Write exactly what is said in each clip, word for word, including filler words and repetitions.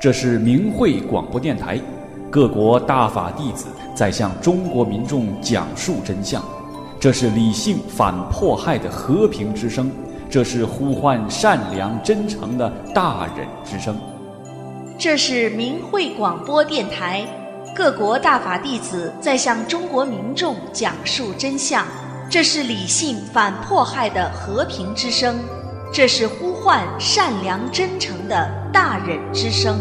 这是明慧广播电台，各国大法弟子在向中国民众讲述真相。这是理性反迫害的和平之声，这是呼唤善良真诚的大忍之声。 这是明慧广播电台，各国大法弟子在向中国民众讲述真相。这是理性反迫害的和平之声，这是呼唤善良真诚的大忍之声。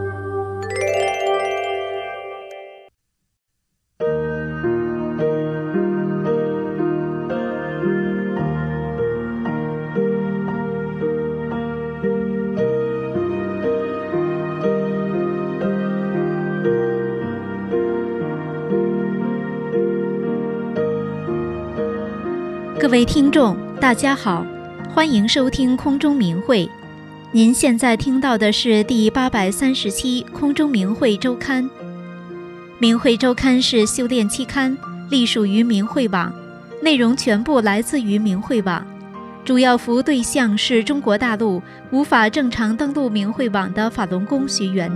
各位听众大家好，欢迎收听空中明慧。您现在听到的是第八百三十期空中明慧周刊。明慧周刊是修炼期刊，隶属于明慧网，内容全部来自于明慧网，主要服务对象是中国大陆无法正常登录明慧网的法轮功学员。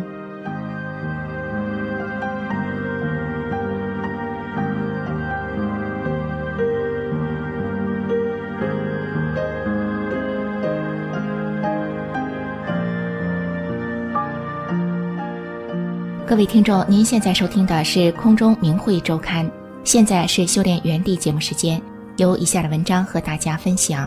各位听众，您现在收听的是空中明慧周刊，现在是修炼原地节目时间，由以下的文章和大家分享。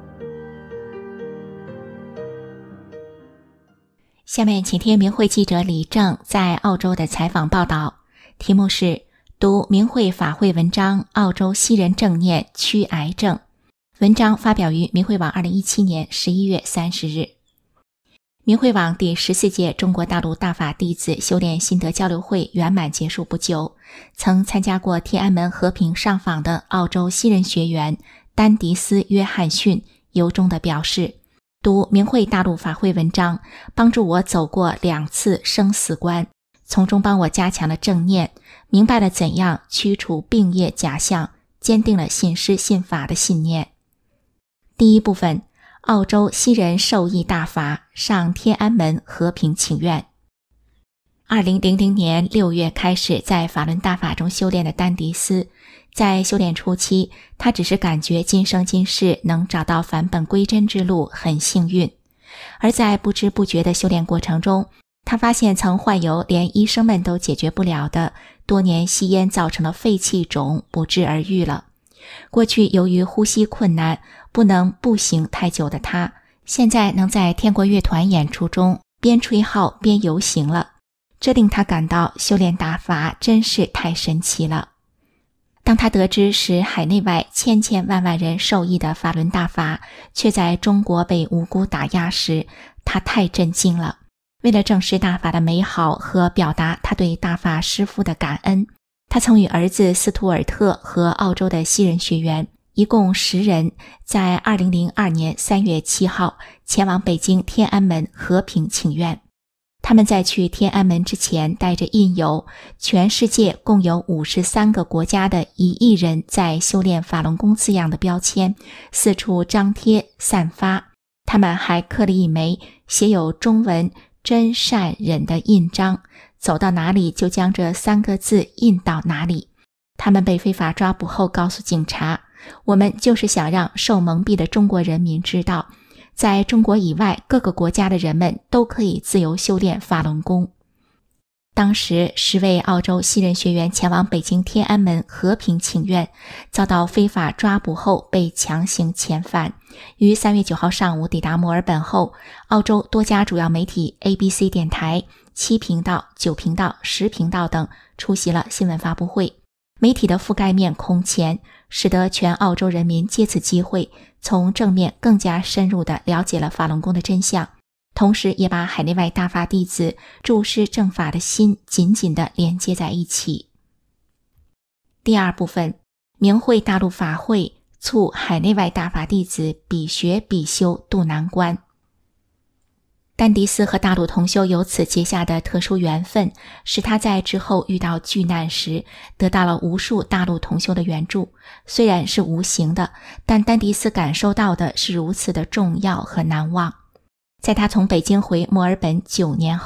下面请听明慧记者李正在澳洲的采访报道，题目是读明慧法会文章，澳洲西人正念驱癌症。文章发表于明慧网二零一七年十一月三十日。明慧网第十四届中国大陆大法弟子修炼心得交流会圆满结束不久，曾参加过天安门和平上访的澳洲西人学员丹迪斯·约翰逊由衷地表示，读明慧大陆法会文章帮助我走过两次生死关，从中帮我加强了正念，明白了怎样驱除病业假象，坚定了信师信法的信念。第一部分，澳洲西人受益大法上天安门和平请愿。二零零零年六月开始在法轮大法中修炼的丹迪斯，在修炼初期，他只是感觉今生今世能找到返本归真之路很幸运，而在不知不觉的修炼过程中，他发现曾患有连医生们都解决不了的多年吸烟造成的肺气肿不治而愈了。过去由于呼吸困难不能步行太久的他，现在能在天国乐团演出中边吹号边游行了，这令他感到修炼大法真是太神奇了。当他得知使海内外千千万万人受益的法轮大法却在中国被无辜打压时，他太震惊了。为了证实大法的美好和表达他对大法师父的感恩，他曾与儿子斯图尔特和澳洲的西人学员一共十人，在二零零二年三月七号前往北京天安门和平请愿。他们在去天安门之前带着印有全世界共有五十三个国家的一亿人在修炼法轮功字样的标签四处张贴散发，他们还刻了一枚写有中文真善忍的印章，走到哪里就将这三个字印到哪里。他们被非法抓捕后告诉警察，我们就是想让受蒙蔽的中国人民知道，在中国以外各个国家的人们都可以自由修炼法轮功。当时十位澳洲西人学员前往北京天安门和平请愿，遭到非法抓捕后被强行遣返，于三月九号上午抵达墨尔本后，澳洲多家主要媒体 A B C 电台、七频道、九频道、十频道等出席了新闻发布会，媒体的覆盖面空前，使得全澳洲人民借此机会从正面更加深入地了解了法轮功的真相，同时也把海内外大法弟子注视正法的心紧紧地连接在一起。第二部分，明慧大陆法会促海内外大法弟子比学比修渡难关。丹迪斯和大陆同修由此结下的特殊缘分，使他在之后遇到巨难时得到了无数大陆同修的援助，虽然是无形的，但丹迪斯感受到的是如此的重要和难忘。在他从北京回墨尔本九年后，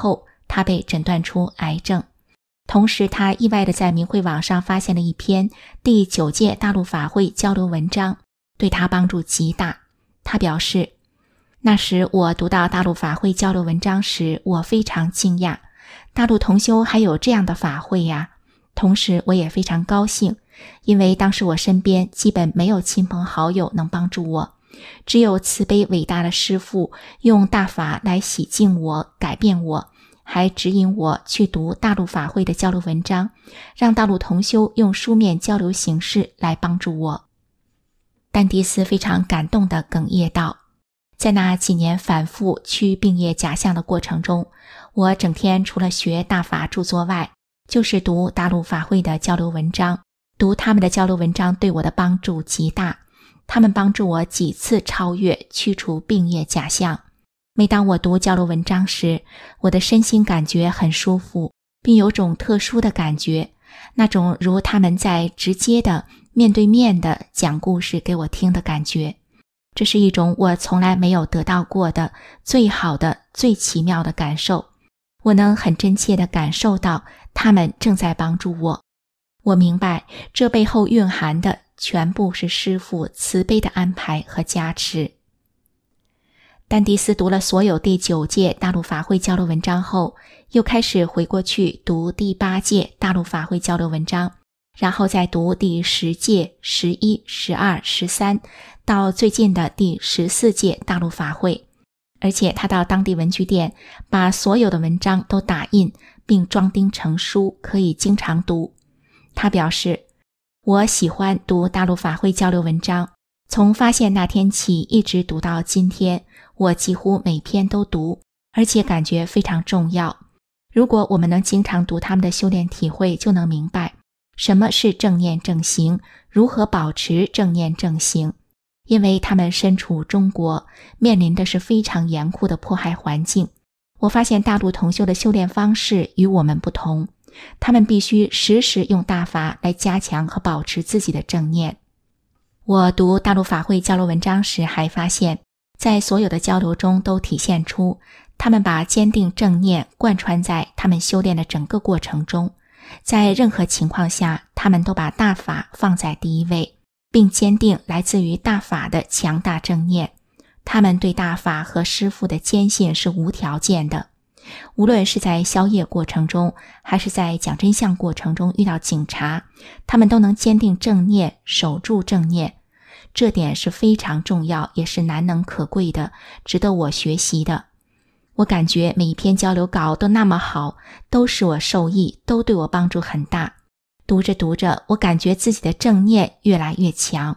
他被诊断出癌症。同时他意外地在明慧网上发现了一篇第九届大陆法会交流文章，对他帮助极大。他表示，那时我读到大陆法会交流文章时，我非常惊讶，大陆同修还有这样的法会呀。同时我也非常高兴，因为当时我身边基本没有亲朋好友能帮助我，只有慈悲伟大的师父用大法来洗净我，改变我，还指引我去读大陆法会的交流文章，让大陆同修用书面交流形式来帮助我。丹迪斯非常感动地哽咽道，在那几年反复驱病业假象的过程中，我整天除了学大法著作外，就是读大陆法会的交流文章，读他们的交流文章对我的帮助极大，他们帮助我几次超越去除病业假象。每当我读交流文章时，我的身心感觉很舒服，并有种特殊的感觉，那种如他们在直接的面对面的讲故事给我听的感觉。这是一种我从来没有得到过的最好的最奇妙的感受，我能很真切地感受到他们正在帮助我。我明白这背后蕴含的全部是师父慈悲的安排和加持。丹迪斯读了所有第九届大陆法会交流文章后，又开始回过去读第八届大陆法会交流文章，然后再读第十届、十一、十二、十三，到最近的第十四届大陆法会。而且他到当地文具店把所有的文章都打印并装订成书，可以经常读。他表示，我喜欢读大陆法会交流文章，从发现那天起一直读到今天，我几乎每篇都读，而且感觉非常重要。如果我们能经常读他们的修炼体会，就能明白什么是正念正行，如何保持正念正行。因为他们身处中国，面临的是非常严酷的迫害环境。我发现大陆同修的修炼方式与我们不同，他们必须时时用大法来加强和保持自己的正念。我读大陆法会交流文章时还发现，在所有的交流中都体现出他们把坚定正念贯穿在他们修炼的整个过程中，在任何情况下他们都把大法放在第一位，并坚定来自于大法的强大正念。他们对大法和师父的坚信是无条件的，无论是在消业过程中，还是在讲真相过程中遇到警察，他们都能坚定正念，守住正念。这点是非常重要，也是难能可贵的，值得我学习的。我感觉每一篇交流稿都那么好，都使我受益，都对我帮助很大。读着读着，我感觉自己的正念越来越强。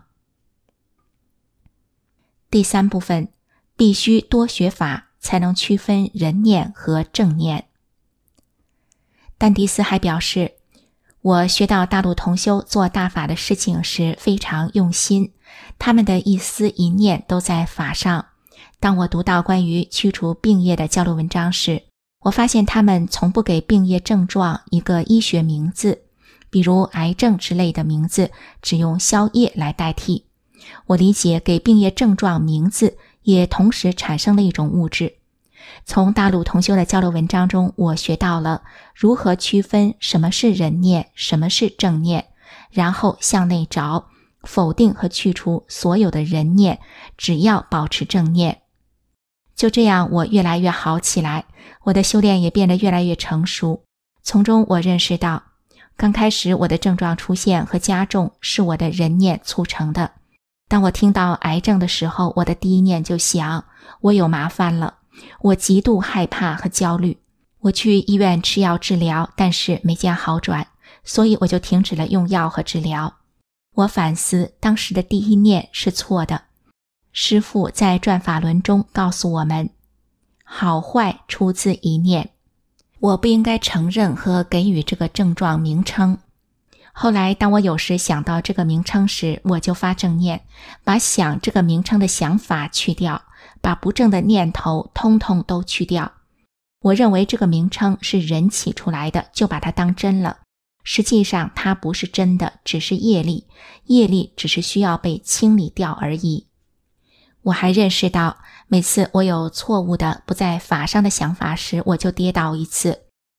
第三部分，必须多学法才能区分人念和正念。丹迪斯还表示，我学到大陆同修做大法的事情时非常用心，他们的一思一念都在法上。当我读到关于驱除病业的交流文章时，我发现他们从不给病业症状一个医学名字，比如癌症之类的名字，只用消业来代替。我理解给病业症状名字也同时产生了一种物质。从大陆同修的交流文章中，我学到了如何区分什么是人念，什么是正念，然后向内找，否定和去除所有的人念，只要保持正念。就这样，我越来越好起来，我的修炼也变得越来越成熟。从中我认识到，刚开始我的症状出现和加重是我的人念促成的。当我听到癌症的时候，我的第一念就想，我有麻烦了。我极度害怕和焦虑，我去医院吃药治疗，但是没见好转，所以我就停止了用药和治疗。我反思当时的第一念是错的。师父在转法轮中告诉我们，好坏出自一念。我不应该承认和给予这个症状名称。后来当我有时想到这个名称时，我就发正念，把想这个名称的想法去掉，把不正的念头通通都去掉。我认为这个名称是人起出来的，就把它当真了。实际上它不是真的，只是业力，业力只是需要被清理掉而已。我还认识到，每次我有错误的不在法上的想法时，我就跌倒一次。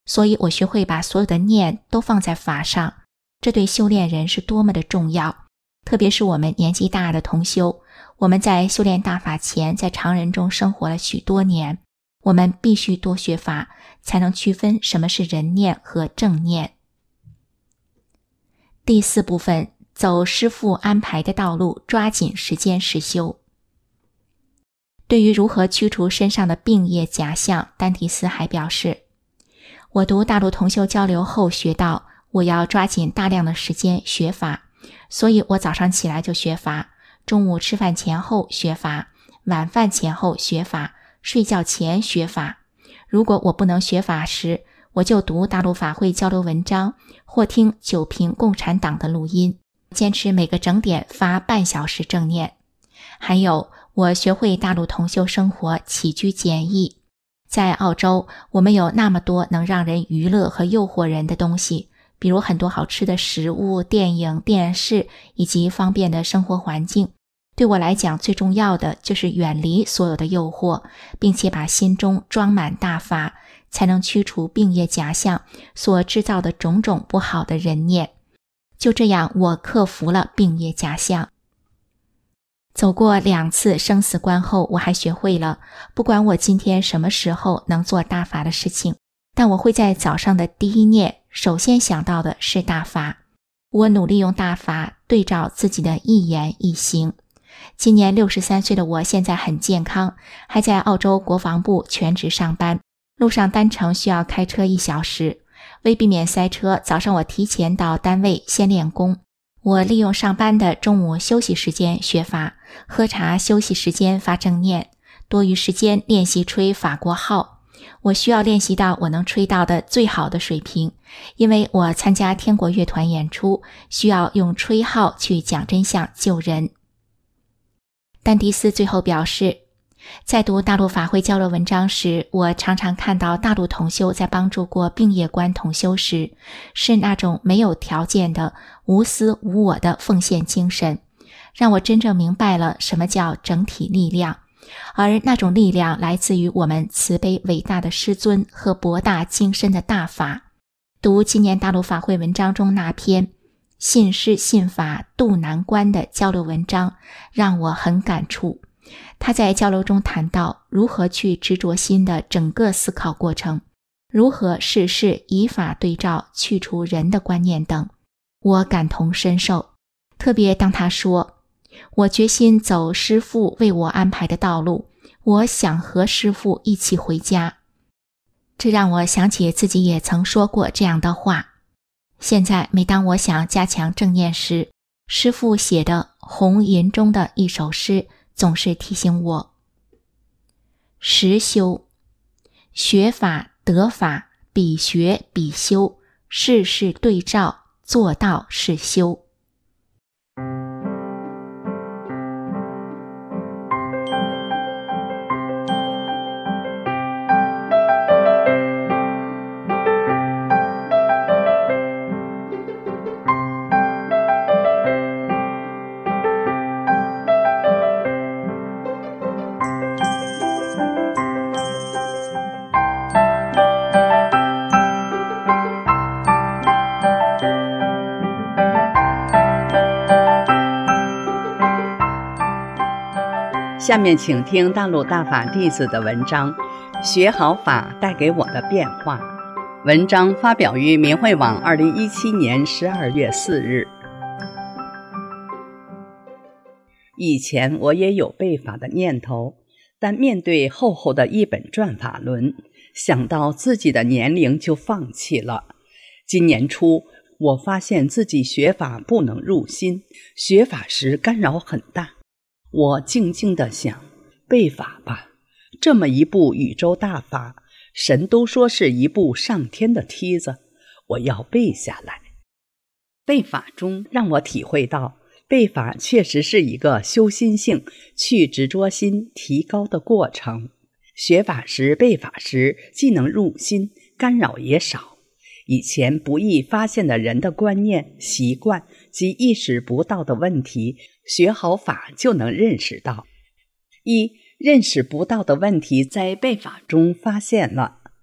所以我学会把所有的念都放在法上，这对修炼人是多么的重要。特别是我们年纪大的同修，我们在修炼大法前，在常人中生活了许多年，我们必须多学法，才能区分什么是人念和正念。第四部分，走师父安排的道路，抓紧时间实修。对于如何驱除身上的病业假象，丹提斯还表示，我读大陆同修交流后学到，我要抓紧大量的时间学法，所以我早上起来就学法，中午吃饭前后学法，晚饭前后学法，睡觉前学法。如果我不能学法时，我就读大陆法会交流文章，或听九评共产党的录音，坚持每个整点发半小时正念。还有，我学会大陆同修生活起居简易。在澳洲，我们有那么多能让人娱乐和诱惑人的东西，比如很多好吃的食物、电影、电视以及方便的生活环境。对我来讲，最重要的就是远离所有的诱惑，并且把心中装满大法，才能驱除病业假象所制造的种种不好的人念。就这样，我克服了病业假象。走过两次生死关后，我还学会了，不管我今天什么时候能做大法的事情，但我会在早上的第一念首先想到的是大法。我努力用大法对照自己的一言一行。今年六十三岁的我现在很健康，还在澳洲国防部全职上班，路上单程需要开车一小时。为避免塞车，早上我提前到单位先练功。我利用上班的中午休息时间学法，喝茶休息时间发正念，多余时间练习吹法国号。我需要练习到我能吹到的最好的水平，因为我参加天国乐团演出，需要用吹号去讲真相救人。丹迪斯最后表示，在读大陆法会交流文章时，我常常看到大陆同修在帮助过病业观同修时，是那种没有条件的无私无我的奉献精神，让我真正明白了什么叫整体力量，而那种力量来自于我们慈悲伟大的师尊和博大精深的大法。读今年大陆法会文章中那篇信师信法渡难关的交流文章，让我很感触。他在交流中谈到如何去执着心的整个思考过程，如何事事以法对照，去除人的观念等，我感同身受。特别当他说，我决心走师父为我安排的道路，我想和师父一起回家。这让我想起自己也曾说过这样的话。现在每当我想加强正念时，师父写的红银中的一首诗总是提醒我，实修，学法得法，比学比修，事事对照，做到是修。 下面请听大陆大法弟子的文章《学好法带给我的变化》。文章发表于明慧网二零一七年十二月四日。以前我也有背法的念头，但面对厚厚的一本转法轮，想到自己的年龄就放弃了。今年初，我发现自己学法不能入心，学法时干扰很大。我静静地想，背法吧，这么一部宇宙大法，神都说是一部上天的梯子，我要背下来。背法中让我体会到，背法确实是一个修心性、去执着心提高的过程。学法时背法时，既能入心，干扰也少。以前不易发现的人的观念、习惯及意识不到的问题，学好法就能认识到。一、认识不到的问题在背法中发现了。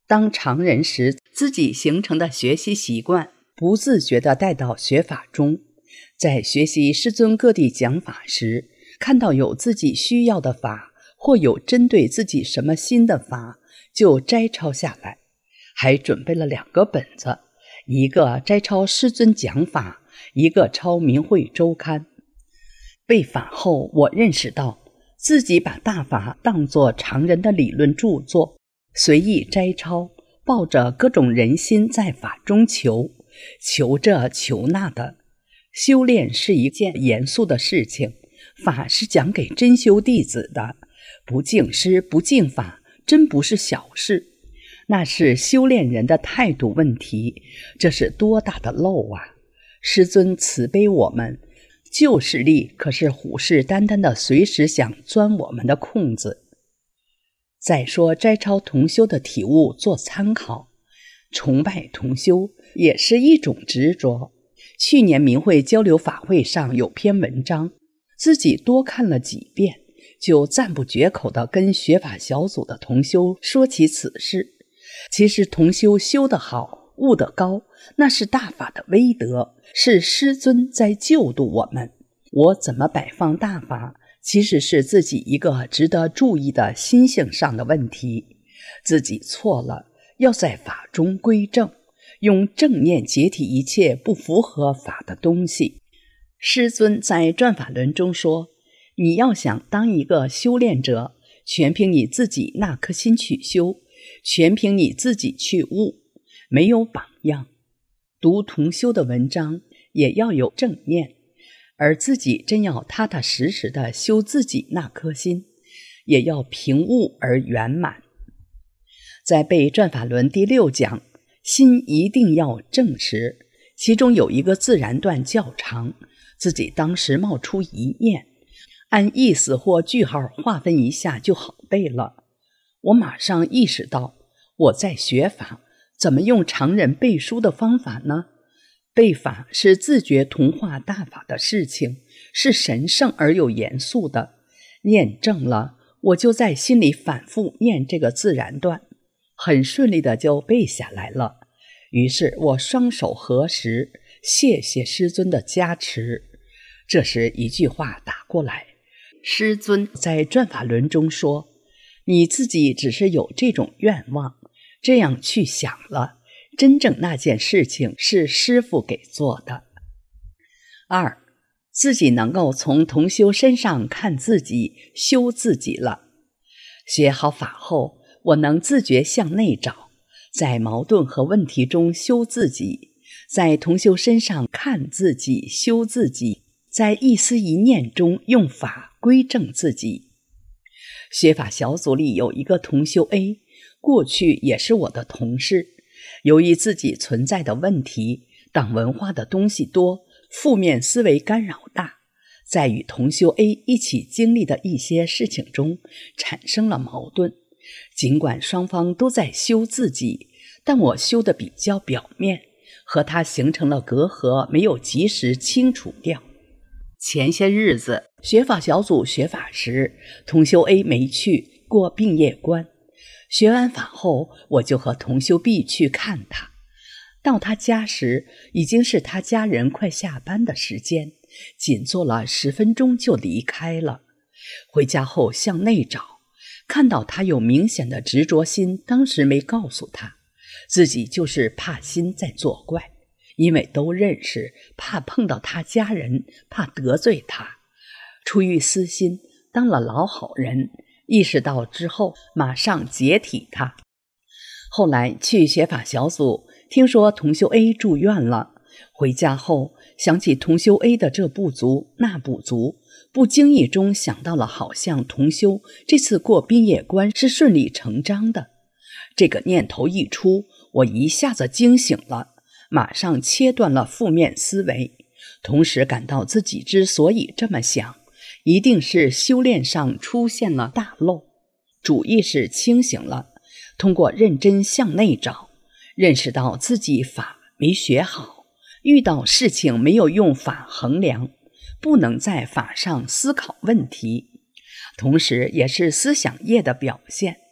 当常人时，自己形成的学习习惯不自觉地带到学法中，在学习师尊各地讲法时，看到有自己需要的法，或有针对自己什么新的法，就摘抄下来，还准备了两个本子，一个摘抄师尊讲法，一个抄明慧周刊。背法后，我认识到自己把大法当作常人的理论著作，随意摘抄，抱着各种人心在法中求，求这求那的。修炼是一件严肃的事情，法是讲给真修弟子的，不敬师不敬法，真不是小事，那是修炼人的态度问题，这是多大的漏啊！师尊慈悲我们，旧势力可是虎视眈眈的，随时想钻我们的空子。再说摘抄同修的体悟做参考，崇拜同修也是一种执着。去年明慧交流法会上有篇文章，自己多看了几遍，就赞不绝口地跟学法小组的同修说起此事。其实同修修得好，悟得高，那是大法的威德，是师尊在救度我们。我怎么摆放大法，其实是自己一个值得注意的心性上的问题。自己错了，要在法中归正，用正念解体一切不符合法的东西。师尊在转法轮中说，你要想当一个修炼者，全凭你自己那颗心去修，全凭你自己去悟，没有榜样。读同修的文章也要有正念，而自己真要踏踏实实地修自己那颗心，也要平悟而圆满。在背转法轮第六讲，心一定要正时，其中有一个自然段较长，自己当时冒出一念，按意思或句号划分一下就好背了。我马上意识到，我在学法，怎么用常人背书的方法呢？背法是自觉同化大法的事情，是神圣而又严肃的。念正了，我就在心里反复念这个自然段，很顺利的就背下来了。于是我双手合十，谢谢师尊的加持。这时一句话打过来，师尊在转法轮中说，你自己只是有这种愿望，这样去想了，真正那件事情是师父给做的。二，自己能够从同修身上看自己，修自己了。学好法后，我能自觉向内找，在矛盾和问题中修自己，在同修身上看自己，修自己，在一思一念中用法归正自己。学法小组里有一个同修 A， 过去也是我的同事，由于自己存在的问题，党文化的东西多，负面思维干扰大，在与同修 A 一起经历的一些事情中产生了矛盾。尽管双方都在修自己，但我修的比较表面，和他形成了隔阂，没有及时清除掉。前些日子学法小组学法时，同修 A 没去，过病业关。学完法后，我就和同修 B 去看他。到他家时，已经是他家人快下班的时间，仅坐了十分钟就离开了。回家后向内找，看到他有明显的执着心，当时没告诉他，自己就是怕心在作怪，因为都认识，怕碰到他家人，怕得罪他，出于私心当了老好人。意识到之后，马上解体他。后来去学法小组，听说同修 A 住院了，回家后想起同修 A 的这不足那不足，不经意中想到了好像同修这次过毕业关是顺理成章的。这个念头一出，我一下子惊醒了，马上切断了负面思维，同时感到自己之所以这么想，一定是修炼上出现了大漏，主意识清醒了，通过认真向内找，认识到自己法没学好，遇到事情没有用法衡量，不能在法上思考问题，同时也是思想业的表现。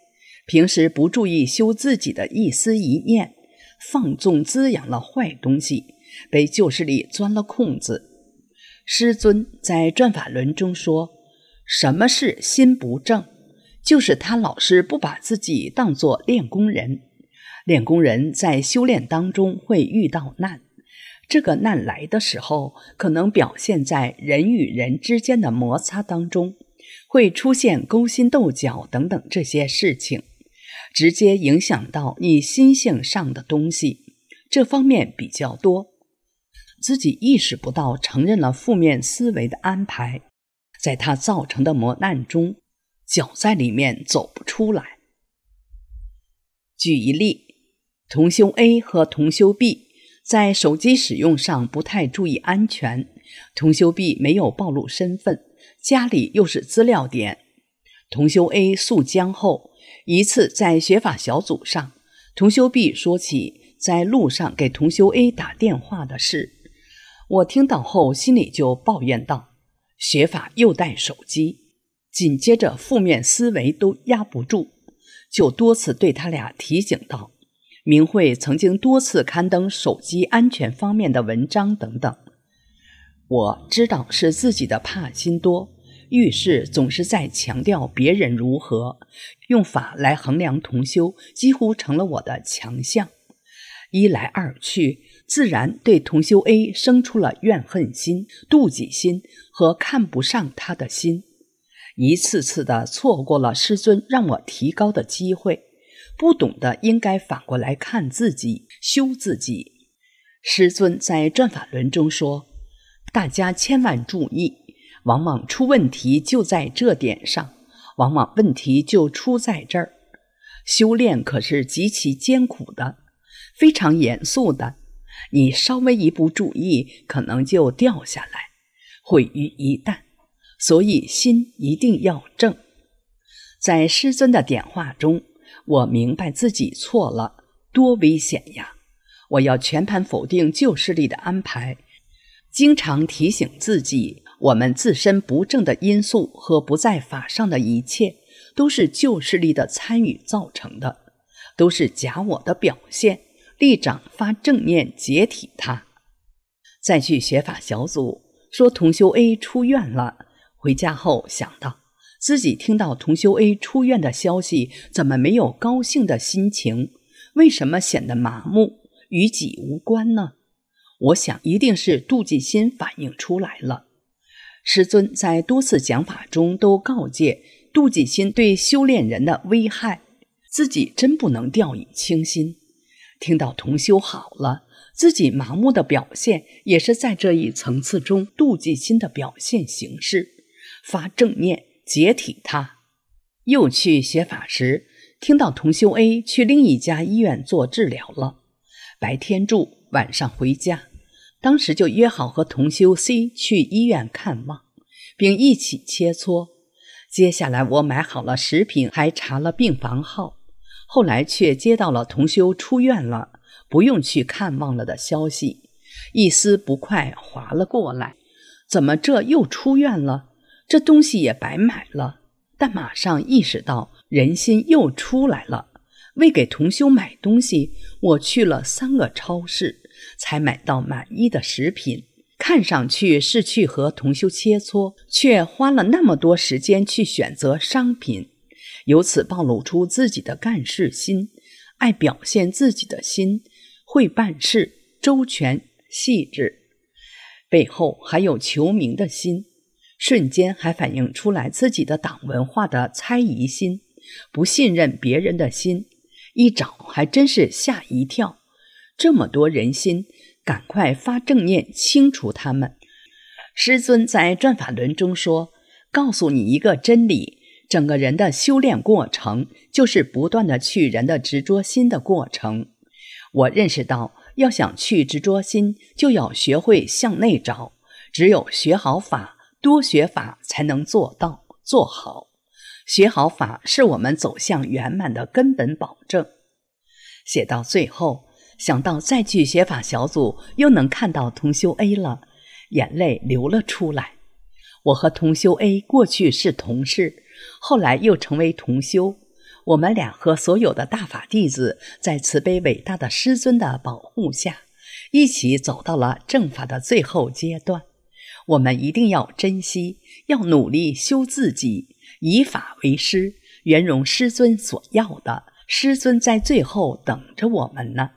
平时不注意修自己的一思一念，放纵滋养了坏东西，被旧势力钻了空子。师尊在转法轮中说，什么是心不正？就是他老是不把自己当作练功人。练功人在修炼当中会遇到难，这个难来的时候，可能表现在人与人之间的摩擦当中，会出现勾心斗角等等这些事情，直接影响到你心性上的东西，这方面比较多。自己意识不到，承认了负面思维的安排，在它造成的磨难中，搅在里面走不出来。举一例，同修 A 和同修 B 在手机使用上不太注意安全，同修 B 没有暴露身份，家里又是资料点。同修 A 诉僵后，一次在学法小组上，同修 B 说起在路上给同修 A 打电话的事，我听到后心里就抱怨道，学法又带手机，紧接着负面思维都压不住，就多次对他俩提醒道，明慧曾经多次刊登手机安全方面的文章等等。我知道是自己的怕心多，遇事总是在强调别人如何，用法来衡量同修几乎成了我的强项。一来二去，自然对同修 A 生出了怨恨心、妒忌心和看不上他的心，一次次的错过了师尊让我提高的机会，不懂得应该反过来看自己，修自己。师尊在转法轮中说，大家千万注意，往往出问题就在这点上，往往问题就出在这儿。修炼可是极其艰苦的，非常严肃的，你稍微一不注意，可能就掉下来，毁于一旦。所以心一定要正。在师尊的点化中，我明白自己错了，多危险呀！我要全盘否定旧势力的安排，经常提醒自己，我们自身不正的因素和不在法上的一切，都是旧势力的参与造成的，都是假我的表现，力长发正念解体它。再去学法小组说同修 A 出院了，回家后想到自己听到同修 A 出院的消息，怎么没有高兴的心情？为什么显得麻木，与己无关呢？我想一定是妒忌心反映出来了。师尊在多次讲法中都告诫妒忌心对修炼人的危害，自己真不能掉以轻心。听到同修好了，自己麻木的表现也是在这一层次中妒忌心的表现形式，发正念解体它。又去学法时，听到同修 A 去另一家医院做治疗了，白天住，晚上回家，当时就约好和同修 C 去医院看望，并一起切磋。接下来我买好了食品，还查了病房号，后来却接到了同修出院了，不用去看望了的消息，一丝不快划了过来。怎么这又出院了？这东西也白买了。但马上意识到人心又出来了，为给同修买东西，我去了三个超市，才买到满意的食品。看上去是去和同修切磋，却花了那么多时间去选择商品，由此暴露出自己的干事心，爱表现自己的心，会办事，周全细致，背后还有求名的心，瞬间还反映出来自己的党文化的猜疑心，不信任别人的心，一找还真是吓一跳。这么多人心，赶快发正念清除他们。师尊在转法轮中说，告诉你一个真理，整个人的修炼过程就是不断的去人的执着心的过程。我认识到，要想去执着心，就要学会向内找，只有学好法，多学法才能做到做好。学好法是我们走向圆满的根本保证。写到最后，想到再去学法小组又能看到同修 A 了，眼泪流了出来。我和同修 A 过去是同事，后来又成为同修， 我们俩和所有的大法弟子在慈悲伟大的师尊的保护下，一起走到了正法的最后阶段。我们一定要珍惜，要努力修自己，以法为师，圆融师尊所要的。师尊在最后等着我们呢。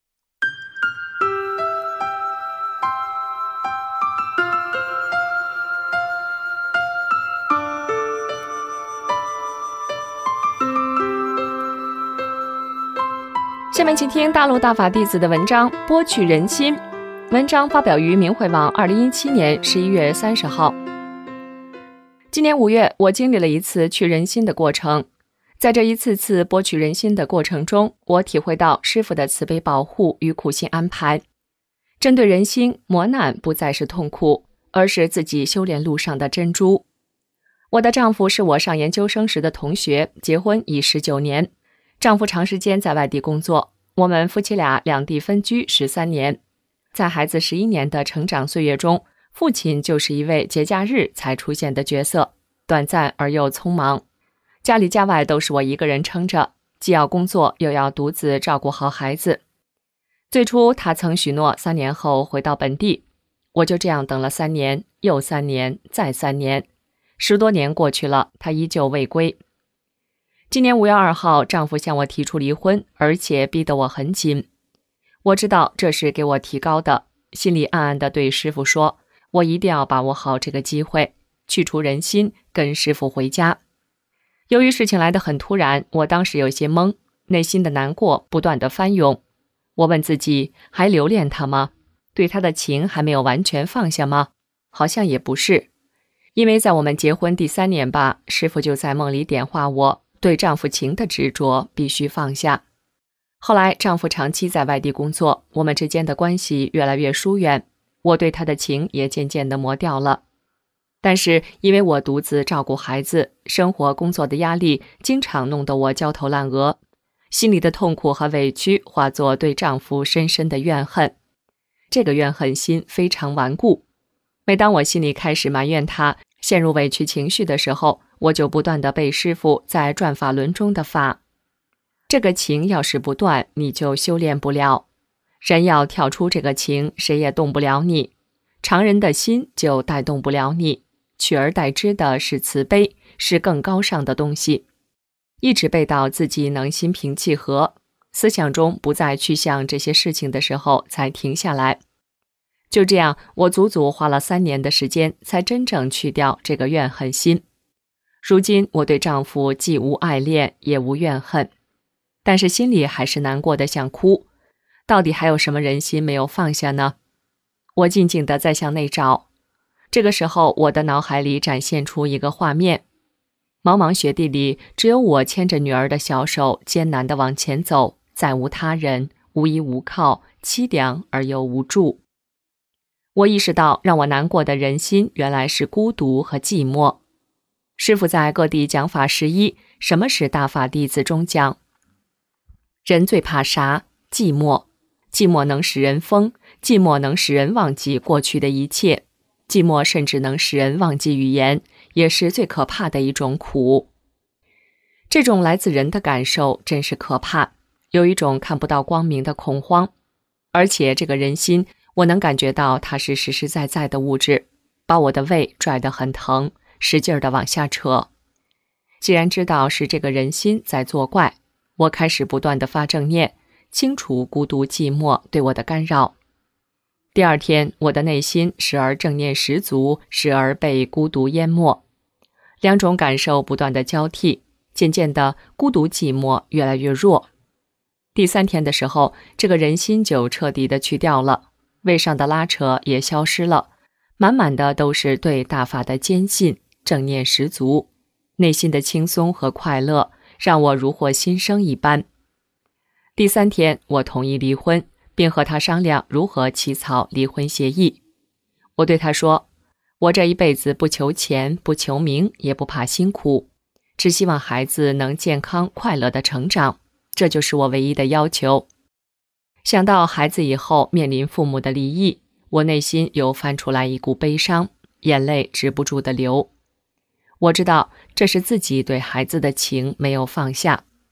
下面请听大陆大法弟子的文章《剥去人心》。文章发表于明慧网二零一七年十一月三十号。今年五月，我经历了一次去人心的过程。在这一次次剥去人心的过程中，我体会到师父的慈悲保护与苦心安排。针对人心，磨难不再是痛苦，而是自己修炼路上的珍珠。我的丈夫是我上研究生时的同学，结婚已十九年。丈夫长时间在外地工作，我们夫妻俩两地分居十三年。在孩子十一年的成长岁月中，父亲就是一位节假日才出现的角色，短暂而又匆忙。家里家外都是我一个人撑着，既要工作又要独自照顾好孩子。最初他曾许诺三年后回到本地，我就这样等了三年，又三年，再三年，十多年过去了，他依旧未归。今年五月二号，丈夫向我提出离婚，而且逼得我很紧。我知道这是给我提高的，心里暗暗地对师父说，我一定要把握好这个机会，去除人心，跟师父回家。由于事情来得很突然，我当时有些懵，内心的难过不断地翻涌。我问自己，还留恋他吗？对他的情还没有完全放下吗？好像也不是。因为在我们结婚第三年吧，师父就在梦里点化我，对丈夫情的执着必须放下。后来丈夫长期在外地工作，我们之间的关系越来越疏远，我对他的情也渐渐地磨掉了。但是因为我独自照顾孩子，生活工作的压力经常弄得我焦头烂额，心里的痛苦和委屈化作对丈夫深深的怨恨。这个怨恨心非常顽固，每当我心里开始埋怨他，陷入委屈情绪的时候，我就不断地背师父在转法轮中的法。这个情要是不断，你就修炼不了。人要跳出这个情，谁也动不了你。常人的心就带动不了你，取而代之的是慈悲，是更高尚的东西。一直背到自己能心平气和，思想中不再去想这些事情的时候，才停下来。就这样，我足足花了三年的时间，才真正去掉这个怨恨心。如今我对丈夫既无爱恋，也无怨恨，但是心里还是难过的想哭。到底还有什么人心没有放下呢？我静静地在向内找。这个时候，我的脑海里展现出一个画面：茫茫雪地里，只有我牵着女儿的小手，艰难地往前走，再无他人，无依无靠，凄凉而又无助。我意识到，让我难过的人心原来是孤独和寂寞。师父在各地讲法十一，什么是大法弟子中讲？人最怕啥？寂寞。寂寞能使人疯，寂寞能使人忘记过去的一切，寂寞甚至能使人忘记语言，也是最可怕的一种苦。这种来自人的感受真是可怕，有一种看不到光明的恐慌。而且这个人心，我能感觉到它是实实在在的物质，把我的胃拽得很疼，使劲地往下扯。既然知道是这个人心在作怪，我开始不断地发正念，清除孤独寂寞对我的干扰。第二天，我的内心时而正念十足，时而被孤独淹没，两种感受不断地交替，渐渐的孤独寂寞越来越弱。第三天的时候，这个人心就彻底的去掉了，胃上的拉扯也消失了，满满的都是对大法的坚信，正念十足，内心的轻松和快乐让我如获新生一般。第三天，我同意离婚，并和他商量如何起草离婚协议。我对他说，我这一辈子不求钱，不求名，也不怕辛苦，只希望孩子能健康快乐的成长，这就是我唯一的要求。想到孩子以后面临父母的离异，我内心又翻出来一股悲伤，眼泪止不住的流。我知道这是自己对孩子的情没有放下，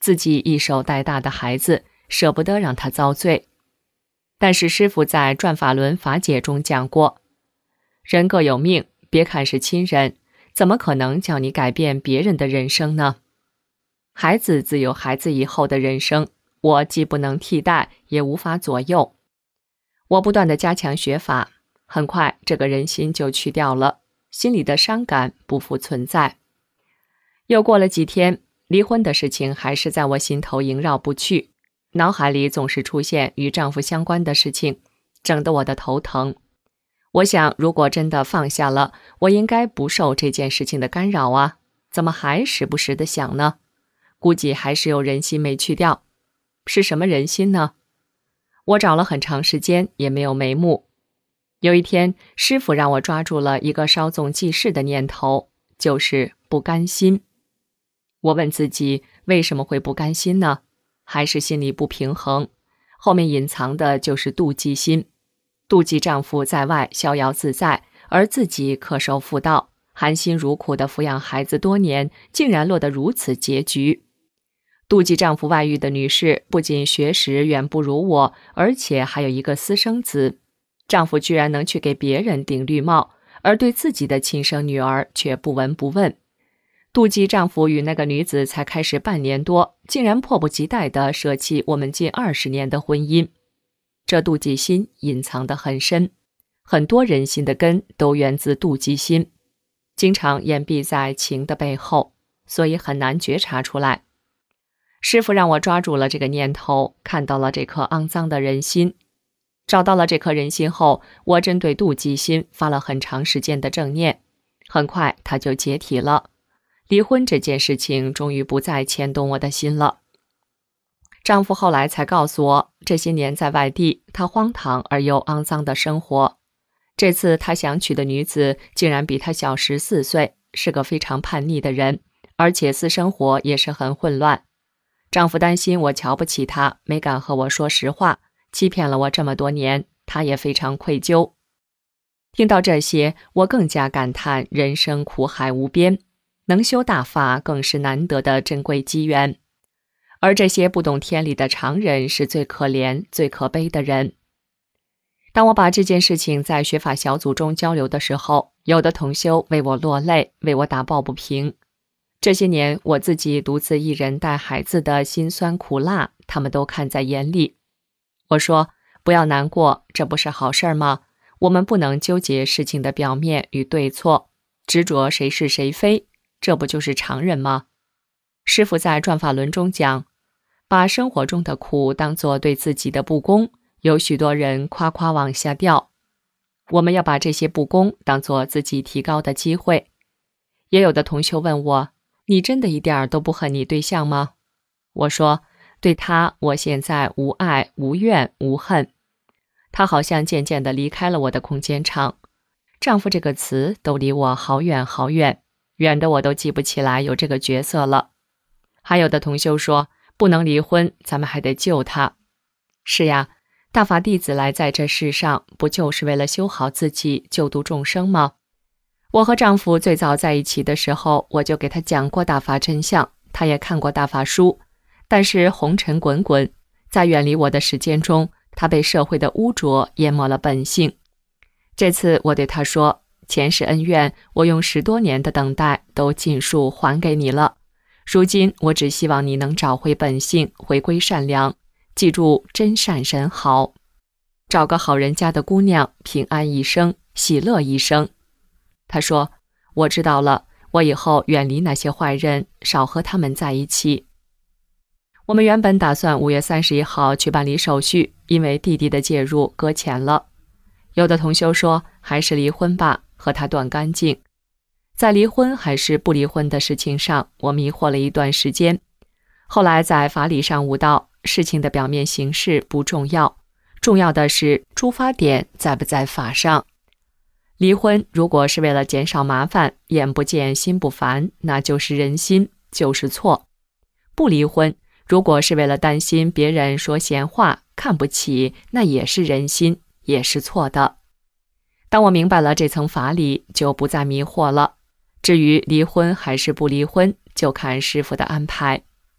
自己一手带大的孩子，舍不得让他遭罪。但是师父在《转法轮法解》中讲过，人各有命，别看是亲人，怎么可能叫你改变别人的人生呢？孩子自有孩子以后的人生，我既不能替代，也无法左右。我不断地加强学法，很快这个人心就去掉了，心里的伤感不复存在。又过了几天，离婚的事情还是在我心头萦绕不去，脑海里总是出现与丈夫相关的事情，整得我的头疼。我想，如果真的放下了，我应该不受这件事情的干扰啊，怎么还时不时地想呢？估计还是有人心没去掉。是什么人心呢？我找了很长时间也没有眉目。有一天，师父让我抓住了一个稍纵即逝的念头，就是不甘心。我问自己，为什么会不甘心呢？还是心里不平衡，后面隐藏的就是妒忌心，妒忌丈夫在外逍遥自在，而自己恪守妇道，含辛茹苦地抚养孩子多年，竟然落得如此结局。妒忌丈夫外遇的女士不仅学识远不如我，而且还有一个私生子，丈夫居然能去给别人顶绿帽，而对自己的亲生女儿却不闻不问。妒忌丈夫与那个女子才开始半年多，竟然迫不及待地舍弃我们近二十年的婚姻。这妒忌心隐藏得很深，很多人心的根都源自妒忌心，经常掩蔽在情的背后，所以很难觉察出来。师父让我抓住了这个念头，看到了这颗肮脏的人心。找到了这颗人心后，我针对妒忌心发了很长时间的正念，很快它就解体了。离婚这件事情终于不再牵动我的心了。丈夫后来才告诉我，这些年在外地，他荒唐而又肮脏的生活。这次他想娶的女子竟然比他小十四岁，是个非常叛逆的人，而且私生活也是很混乱。丈夫担心我瞧不起他，没敢和我说实话，欺骗了我这么多年，他也非常愧疚。听到这些，我更加感叹人生苦海无边，能修大法更是难得的珍贵机缘。而这些不懂天理的常人是最可怜、最可悲的人。当我把这件事情在学法小组中交流的时候，有的同修为我落泪，为我打抱不平。这些年我自己独自一人带孩子的辛酸苦辣，他们都看在眼里。我说，不要难过，这不是好事吗？我们不能纠结事情的表面与对错，执着谁是谁非，这不就是常人吗？师父在《转法轮》中讲，把生活中的苦当作对自己的不公，有许多人夸夸往下掉。我们要把这些不公当作自己提高的机会。也有的同修问我，你真的一点儿都不恨你对象吗？我说，对他，我现在无爱、无怨、无恨。他好像渐渐地离开了我的空间场。丈夫这个词都离我好远好远，远的我都记不起来有这个角色了。还有的同修说，不能离婚，咱们还得救他。是呀，大法弟子来在这世上，不就是为了修好自己，救度众生吗？我和丈夫最早在一起的时候，我就给他讲过大法真相，他也看过大法书，但是红尘滚滚，在远离我的时间中，他被社会的污浊淹没了本性。这次我对他说，前世恩怨，我用十多年的等待都尽数还给你了，如今我只希望你能找回本性，回归善良，记住真善神好，找个好人家的姑娘，平安一生，喜乐一生。他说，我知道了，我以后远离那些坏人，少和他们在一起。我们原本打算五月三十一号去办理手续，因为弟弟的介入搁浅了。有的同修说，还是离婚吧，和他断干净。在离婚还是不离婚的事情上，我迷惑了一段时间。后来在法理上悟到，事情的表面形式不重要，重要的是出发点在不在法上。离婚如果是为了减少麻烦，眼不见心不烦，那就是人心，就是错。不离婚如果是为了担心别人说闲话，看不起，那也是人心，也是错的。当我明白了这层法理，就不再迷惑了。至于离婚还是不离婚，就看师父的安排。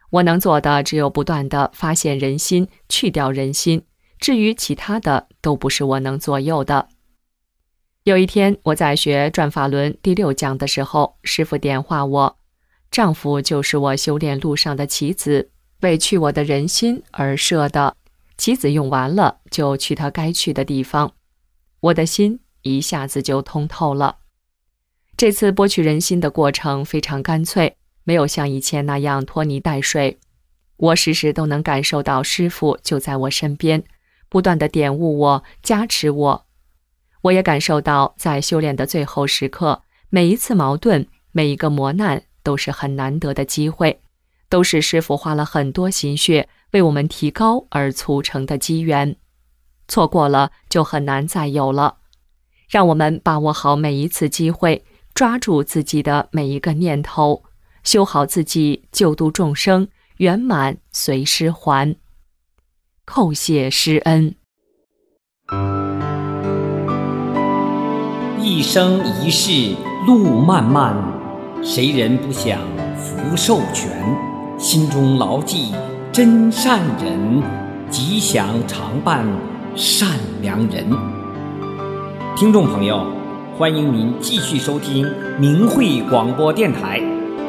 我能做的只有不断地发现人心，去掉人心，至于其他的都不是我能左右的。有一天，我在学转法轮第六讲的时候，师父点化我，丈夫就是我修炼路上的棋子，为去我的人心而设的，棋子用完了就去他该去的地方。我的心一下子就通透了。这次剥去人心的过程非常干脆，没有像以前那样拖泥带水，我时时都能感受到师父就在我身边，不断地点悟我，加持我。我也感受到在修炼的最后时刻，每一次矛盾，每一个磨难都是很难得的机会，都是师父花了很多心血为我们提高而促成的机缘，错过了就很难再有了。让我们把握好每一次机会，抓住自己的每一个念头，修好自己，救度众生，圆满随师还。叩谢师恩。 一生一世路漫漫，谁人不想福寿全？心中牢记真善人，吉祥常伴善良人。听众朋友，欢迎您继续收听明慧广播电台。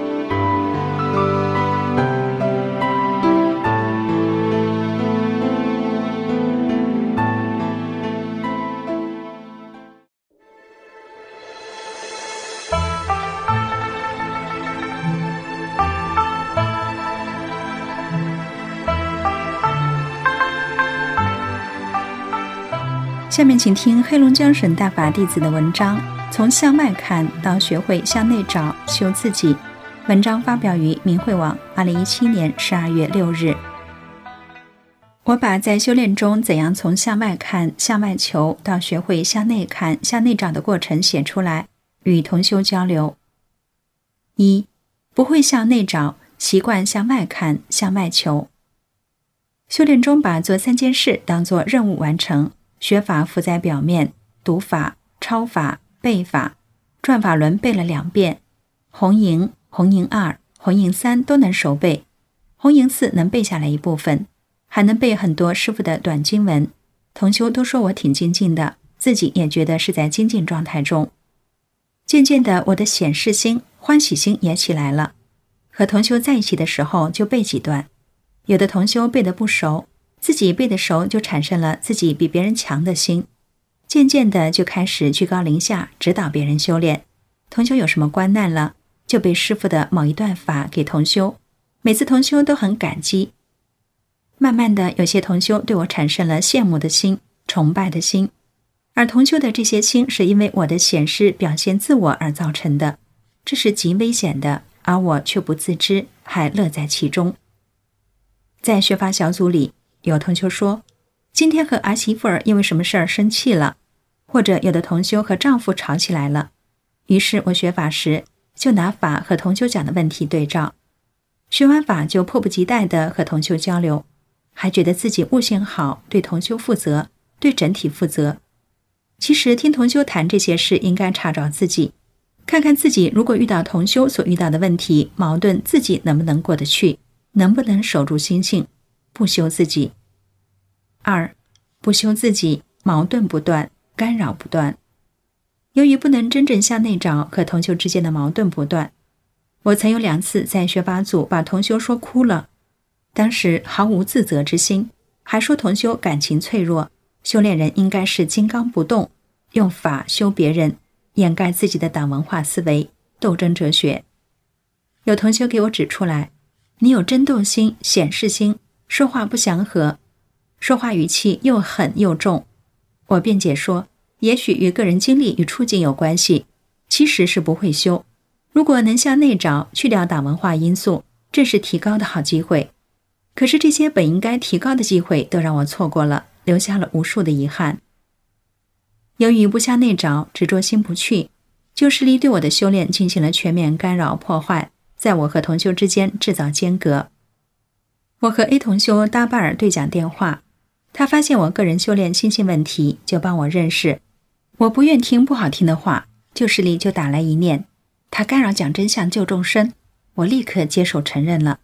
下面请听黑龙江省大法弟子的文章，从向外看到学会向内找，修自己。文章发表于明慧网，二零一七年十二月六日。我把在修炼中怎样从向外看、向外求到学会向内看、向内找的过程写出来，与同修交流。一、不会向内找，习惯向外看、向外求。修炼中把做三件事当作任务完成，学法浮在表面，读法、抄法、背法，转法轮背了两遍，红营、红营二、红营三都能熟背，红营四能背下来一部分，还能背很多师父的短经文。同修都说我挺精进的，自己也觉得是在精进状态中。渐渐的，我的显示心、欢喜心也起来了。和同修在一起的时候就背几段，有的同修背得不熟，自己背得熟，就产生了自己比别人强的心，渐渐的就开始居高临下指导别人修炼。同修有什么关难了，就背师父的某一段法给同修，每次同修都很感激。慢慢的，有些同修对我产生了羡慕的心、崇拜的心，而同修的这些心是因为我的显示表现自我而造成的，这是极危险的，而我却不自知，还乐在其中。在学法小组里，有同修说今天和儿媳妇儿因为什么事儿生气了，或者有的同修和丈夫吵起来了，于是我学法时就拿法和同修讲的问题对照，学完法就迫不及待地和同修交流，还觉得自己悟性好，对同修负责，对整体负责。其实听同修谈这些事，应该查找自己，看看自己如果遇到同修所遇到的问题、矛盾，自己能不能过得去，能不能守住心性，不修自己。二、不修自己，矛盾不断，干扰不断。由于不能真正向内找，和同修之间的矛盾不断，我曾有两次在学法组把同修说哭了，当时毫无自责之心，还说同修感情脆弱，修炼人应该是金刚不动，用法修别人，掩盖自己的党文化思维、斗争哲学。有同修给我指出来，你有争斗心、显示心，说话不祥和，说话语气又狠又重。我辩解说，也许与个人经历与处境有关系，其实是不会修。如果能向内找，去掉党文化因素，这是提高的好机会。可是这些本应该提高的机会都让我错过了，留下了无数的遗憾。由于不向内找，执着心不去，旧势力对我的修炼进行了全面干扰破坏，在我和同修之间制造间隔。我和 A 同修搭巴尔对讲电话，他发现我个人修炼心性问题，就帮我认识。我不愿听不好听的话，旧势力就打来一念，他干扰讲真相救众生，我立刻接受承认了。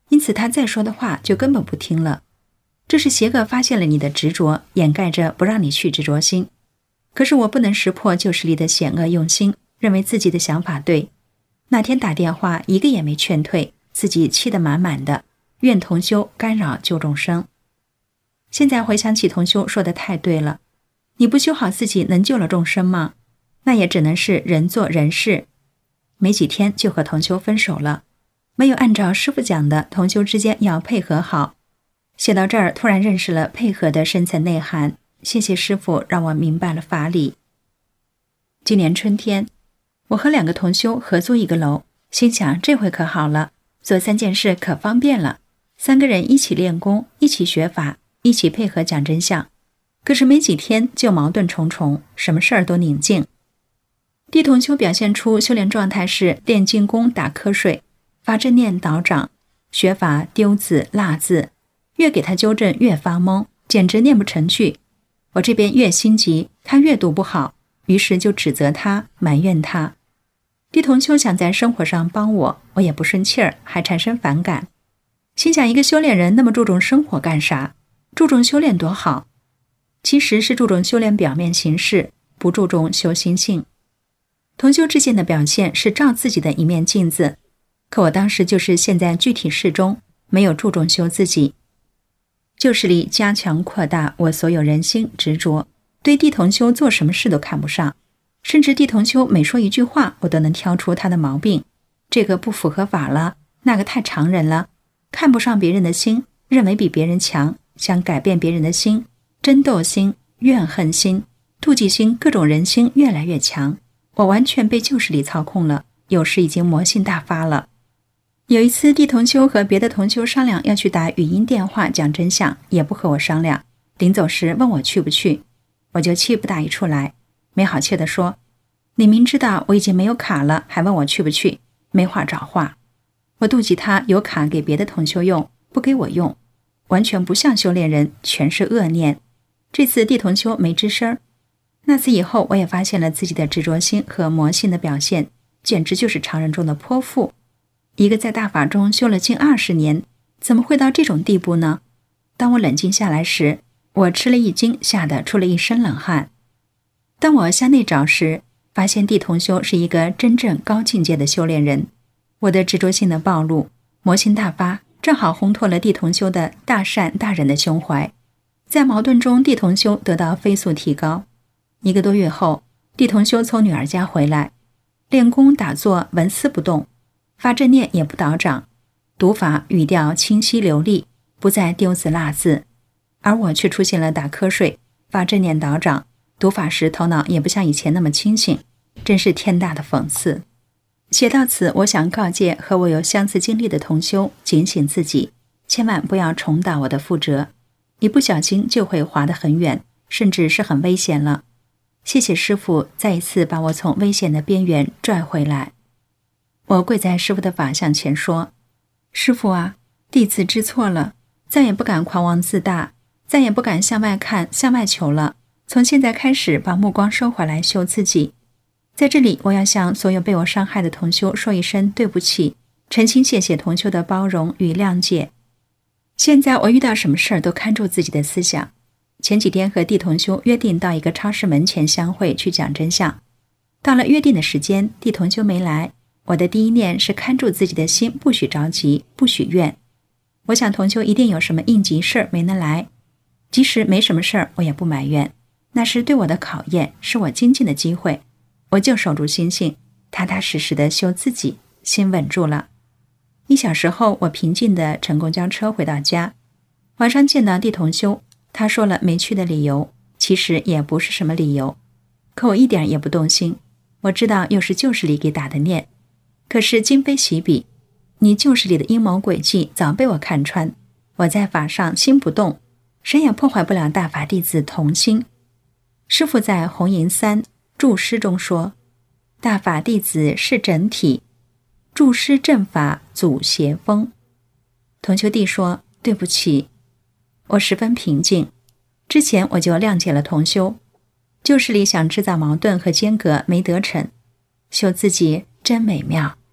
因此他再说的话就根本不听了。这是邪恶发现了你的执着，掩盖着不让你去执着心。可是我不能识破旧势力的险恶用心，认为自己的想法对。那天打电话一个也没劝退，自己气得满满的，怨同修干扰救众生。现在回想起同修说的太对了，你不修好自己能救了众生吗？那也只能是人做人事。没几天就和同修分手了，没有按照师父讲的同修之间要配合好。写到这儿，突然认识了配合的深层内涵，谢谢师父让我明白了法理。今年春天，我和两个同修合租一个楼，心想这回可好了，做三件事可方便了，三个人一起练功，一起学法，一起配合讲真相。可是没几天就矛盾重重，什么事儿都拧劲。地同修表现出修炼状态是练静功打瞌睡，发正念倒掌，学法丢字落字，越给他纠正越发懵，简直念不成句。我这边越心急，他越读不好，于是就指责他，埋怨他。地同修想在生活上帮我，我也不顺气儿，还产生反感，心想一个修炼人那么注重生活干啥？注重修炼多好，其实是注重修炼表面形式，不注重修心性。同修之见的表现是照自己的一面镜子，可我当时就是陷在具体事中，没有注重修自己。旧势力加强扩大我所有人心执着，对地同修做什么事都看不上，甚至地同修每说一句话，我都能挑出他的毛病，这个不符合法了，那个太常人了，看不上别人的心，认为比别人强，想改变别人的心，争斗心、怨恨心、妒忌心，各种人心越来越强。我完全被旧势力操控了，有时已经魔性大发了。有一次地同修和别的同修商量要去打语音电话讲真相，也不和我商量，临走时问我去不去，我就气不打一处来，没好气地说，你明知道我已经没有卡了，还问我去不去，没话找话。我妒忌他有卡给别的同修用，不给我用，完全不像修炼人，全是恶念。这次地同修没吱声。那次以后，我也发现了自己的执着心和魔性的表现，简直就是常人中的泼妇。一个在大法中修了近二十年，怎么会到这种地步呢？当我冷静下来时，我吃了一惊，吓得出了一身冷汗。当我向内找时，发现地同修是一个真正高境界的修炼人。我的执着性的暴露，魔性大发，正好烘托了地同修的大善大忍的胸怀。在矛盾中，地同修得到飞速提高。一个多月后，地同修从女儿家回来，练功打坐纹丝不动，发正念也不倒掌，读法语调清晰流利，不再丢字落字。而我却出现了打瞌睡，发正念倒掌，读法时头脑也不像以前那么清醒，真是天大的讽刺。写到此，我想告诫和我有相似经历的同修，警醒自己，千万不要重蹈我的覆辙，一不小心就会滑得很远，甚至是很危险了。谢谢师父再一次把我从危险的边缘拽回来。我跪在师父的法像前说，师父啊，弟子知错了，再也不敢狂妄自大，再也不敢向外看向外求了，从现在开始把目光收回来修自己。在这里我要向所有被我伤害的同修说一声对不起，诚心谢谢同修的包容与谅解。现在我遇到什么事儿都看住自己的思想。前几天和地同修约定到一个超市门前相会去讲真相，到了约定的时间，地同修没来，我的第一念是看住自己的心，不许着急，不许怨。我想同修一定有什么应急事儿没能来，即使没什么事儿，我也不埋怨，那是对我的考验，是我精进的机会。我就守住心性，踏踏实实的修自己，心稳住了。一小时后，我平静地乘公交车回到家，晚上见到地同修，他说了没去的理由，其实也不是什么理由，可我一点也不动心。我知道又是旧势力给打的念，可是今非昔比，你旧势力的阴谋诡计早被我看穿，我在法上心不动，谁也破坏不了大法弟子同心。师父在红银三注释中说，大法弟子是整体，注释正法阻邪风。同修弟说，对不起。我十分平静，之前我就谅解了同修，旧势力想制造矛盾和间隔没得逞，修自己真美妙。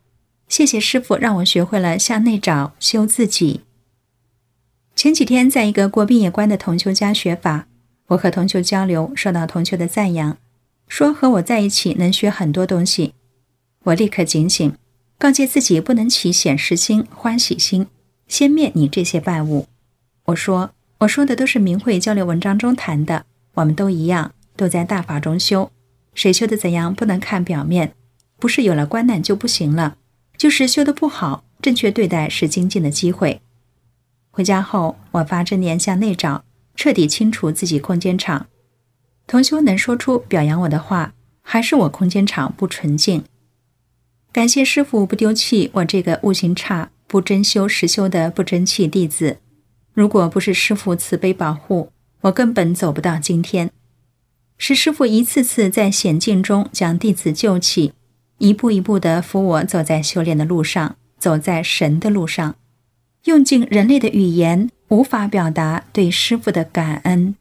谢谢师父让我学会了向内找，修自己。前几天在一个国宾也关的同修家学法，我和同修交流，受到同修的赞扬，说和我在一起能学很多东西。我立刻警醒，告诫自己不能起显示心、欢喜心，先灭你这些败物。我说，我说的都是明慧交流文章中谈的，我们都一样，都在大法中修，谁修的怎样不能看表面，不是有了关难就不行了，就是修得不好，正确对待是精进的机会。回家后，我发正念向内找，彻底清除自己空间场。同修能说出表扬我的话，还是我空间场不纯净。感谢师父不丢弃我这个悟行差、不真修实修的不争气弟子。如果不是师父慈悲保护，我根本走不到今天。是师父一次次在险境中将弟子救起，一步一步地扶我走在修炼的路上，走在神的路上，用尽人类的语言无法表达对师父的感恩。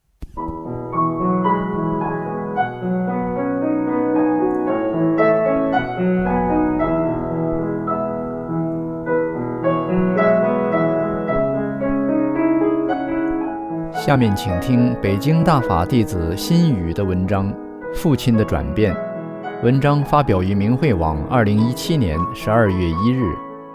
下面请听北京大法弟子心语的文章《父亲的转变》。文章发表于明慧网二零一七年十二月一日。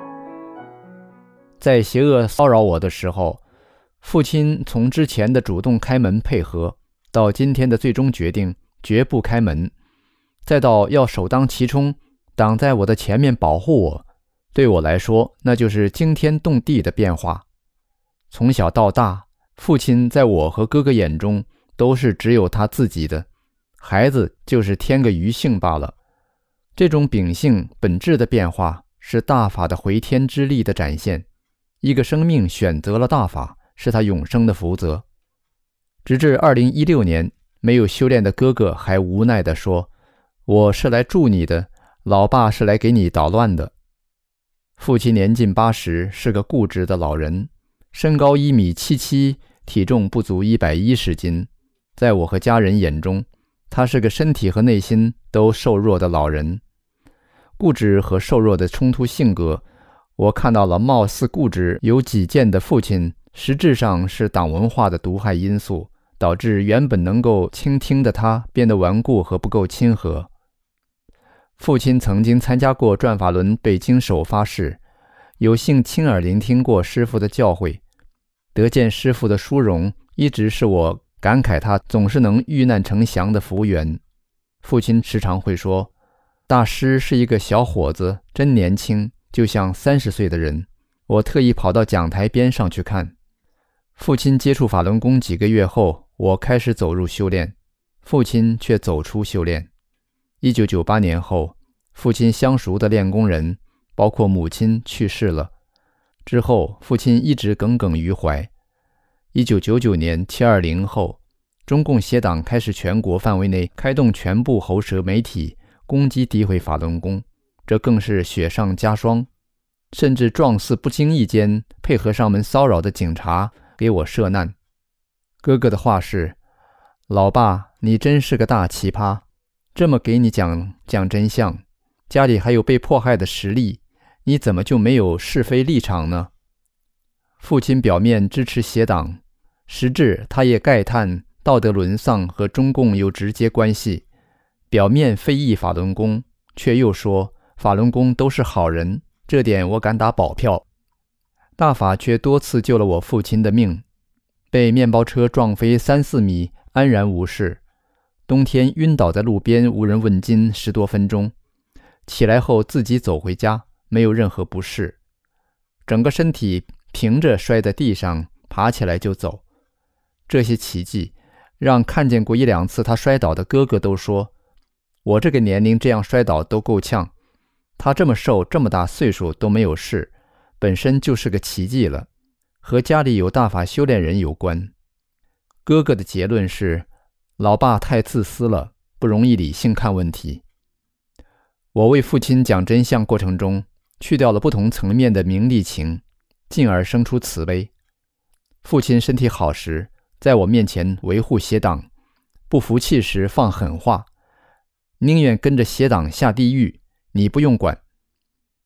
在邪恶骚扰我的时候，父亲从之前的主动开门配合，到今天的最终决定绝不开门，再到要首当其冲挡在我的前面保护我，对我来说那就是惊天动地的变化。从小到大，父亲在我和哥哥眼中都是只有他自己的，孩子就是添个余性罢了。这种秉性本质的变化是大法的回天之力的展现。一个生命选择了大法，是他永生的福泽。直至二零一六年，没有修炼的哥哥还无奈地说，我是来助你的，老爸是来给你捣乱的。父亲年近八十，是个固执的老人，身高一米七七，体重不足一百一十斤。在我和家人眼中，他是个身体和内心都瘦弱的老人。固执和瘦弱的冲突性格，我看到了貌似固执有己见的父亲，实质上是党文化的毒害因素，导致原本能够倾听的他变得顽固和不够亲和。父亲曾经参加过转法轮北京首发式，有幸亲耳聆听过师父的教诲，得见师父的殊荣，一直是我感慨他总是能遇难成祥的福缘。父亲时常会说，大师是一个小伙子，真年轻，就像三十岁的人。我特意跑到讲台边上去看。父亲接触法轮功几个月后，我开始走入修炼，父亲却走出修炼。一九九八年后，父亲相熟的练功人，包括母亲去世了。之后，父亲一直耿耿于怀。一九九九年七二零后，中共协党开始全国范围内开动全部喉舌媒体攻击诋毁法轮功，这更是雪上加霜，甚至状似不经意间配合上门骚扰的警察给我涉难。哥哥的话是，老爸，你真是个大奇葩，这么给你讲讲真相，家里还有被迫害的实力，你怎么就没有是非立场呢？父亲表面支持协党，实质他也慨叹道德沦丧和中共有直接关系，表面非议法轮功，却又说法轮功都是好人，这点我敢打保票。大法却多次救了我父亲的命，被面包车撞飞三四米，安然无事。冬天晕倒在路边无人问津十多分钟，起来后自己走回家，没有任何不适。整个身体平着摔在地上，爬起来就走。这些奇迹让看见过一两次他摔倒的哥哥都说，我这个年龄这样摔倒都够呛，他这么瘦这么大岁数都没有事，本身就是个奇迹了，和家里有大法修炼人有关。哥哥的结论是，老爸太自私了，不容易理性看问题。我为父亲讲真相过程中，去掉了不同层面的名利情，进而生出慈悲。父亲身体好时，在我面前维护邪党，不服气时放狠话，宁愿跟着邪党下地狱，你不用管。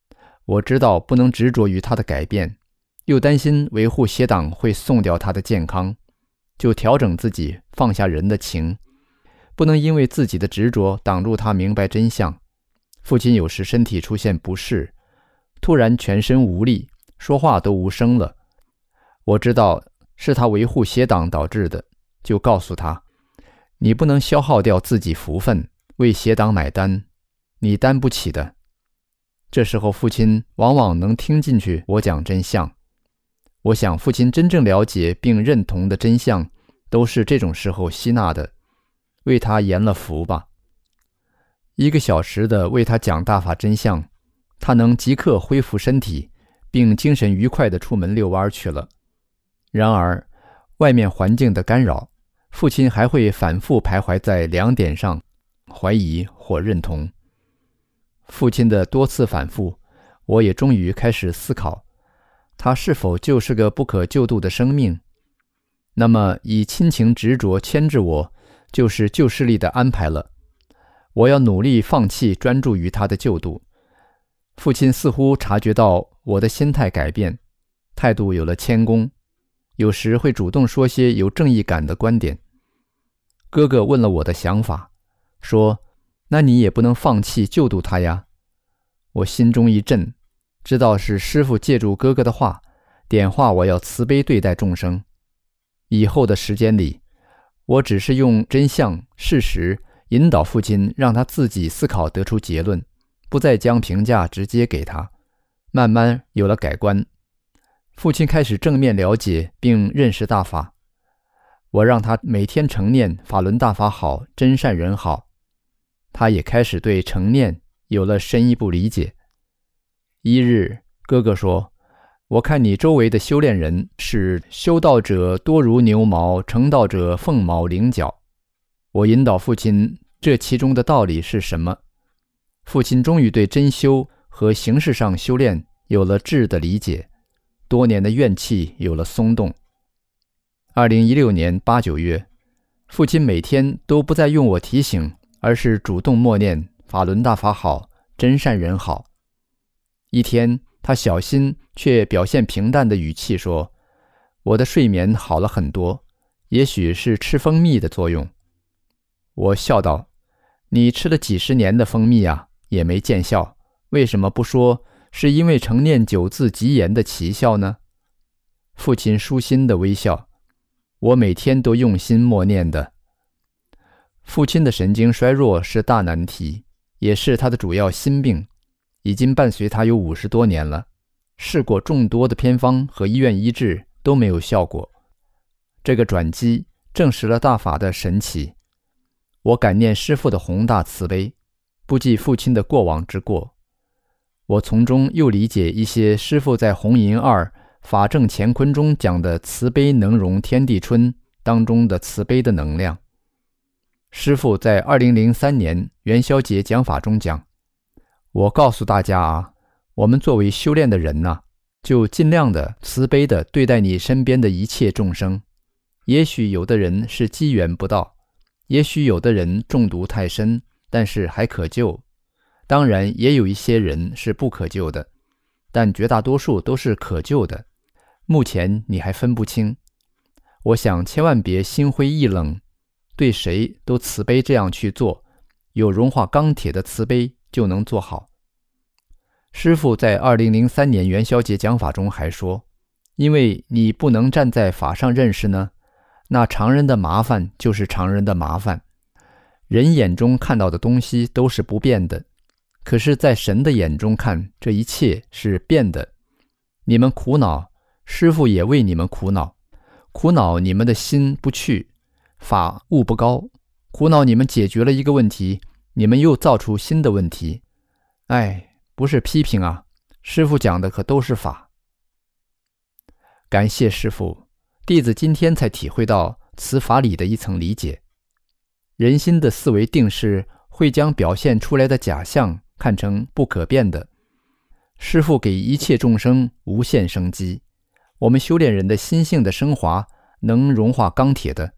我知道不能执着于他的改变，又担心维护邪党会送掉他的健康，就调整自己，放下人的情，不能因为自己的执着挡住他明白真相。父亲有时身体出现不适，突然全身无力，说话都无声了。我知道是他维护邪党导致的，就告诉他，你不能消耗掉自己福分，为邪党买单，你担不起的。这时候父亲往往能听进去我讲真相。我想父亲真正了解并认同的真相，都是这种时候吸纳的，为他延了福吧。一个小时的为他讲大法真相，他能即刻恢复身体，并精神愉快地出门遛弯去了。然而外面环境的干扰，父亲还会反复徘徊在两点上，怀疑或认同。父亲的多次反复，我也终于开始思考，他是否就是个不可救度的生命？那么以亲情执着牵制我，就是旧势力的安排了。我要努力放弃专注于他的救度。父亲似乎察觉到我的心态改变，态度有了谦恭，有时会主动说些有正义感的观点。哥哥问了我的想法，说，那你也不能放弃救度他呀。我心中一震，知道是师父借助哥哥的话，点化我要慈悲对待众生。以后的时间里，我只是用真相、事实引导父亲，让他自己思考得出结论，不再将评价直接给他。慢慢有了改观，父亲开始正面了解并认识大法。我让他每天成念法轮大法好，真善人好，他也开始对成念有了深一步理解。一日，哥哥说，我看你周围的修炼人是修道者多如牛毛，成道者凤毛麟角。我引导父亲，这其中的道理是什么？父亲终于对真修和形式上修炼有了质的理解，多年的怨气有了松动。二零一六年八九月，父亲每天都不再用我提醒，而是主动默念法轮大法好，真善人好。一天，他小心却表现平淡的语气说，我的睡眠好了很多，也许是吃蜂蜜的作用。我笑道，你吃了几十年的蜂蜜啊，也没见效，为什么不说是因为成念九字吉言的奇效呢？父亲舒心的微笑，我每天都用心默念的。父亲的神经衰弱是大难题，也是他的主要心病，已经伴随他有五十多年了，试过众多的偏方和医院医治都没有效果。这个转机证实了大法的神奇。我感念师父的宏大慈悲，不计父亲的过往之过。我从中又理解一些师父在红银二法正乾坤中讲的慈悲能容天地春当中的慈悲的能量。师父在二零零三年元宵节讲法中讲，我告诉大家啊，我们作为修炼的人呐、啊，就尽量的慈悲的对待你身边的一切众生。也许有的人是机缘不到，也许有的人中毒太深，但是还可救。当然也有一些人是不可救的，但绝大多数都是可救的。目前你还分不清。我想千万别心灰意冷，对谁都慈悲，这样去做，有融化钢铁的慈悲就能做好。师父在二零零三年元宵节讲法中还说，因为你不能站在法上认识呢，那常人的麻烦就是常人的麻烦。人眼中看到的东西都是不变的，可是在神的眼中看，这一切是变的。你们苦恼，师父也为你们苦恼，苦恼你们的心不去，法悟不高，苦恼你们解决了一个问题，你们又造出新的问题。哎，不是批评啊，师父讲的可都是法。感谢师父，弟子今天才体会到此法理的一层理解。人心的思维定势会将表现出来的假象看成不可变的。师父给一切众生无限生机，我们修炼人的心性的升华能融化钢铁的。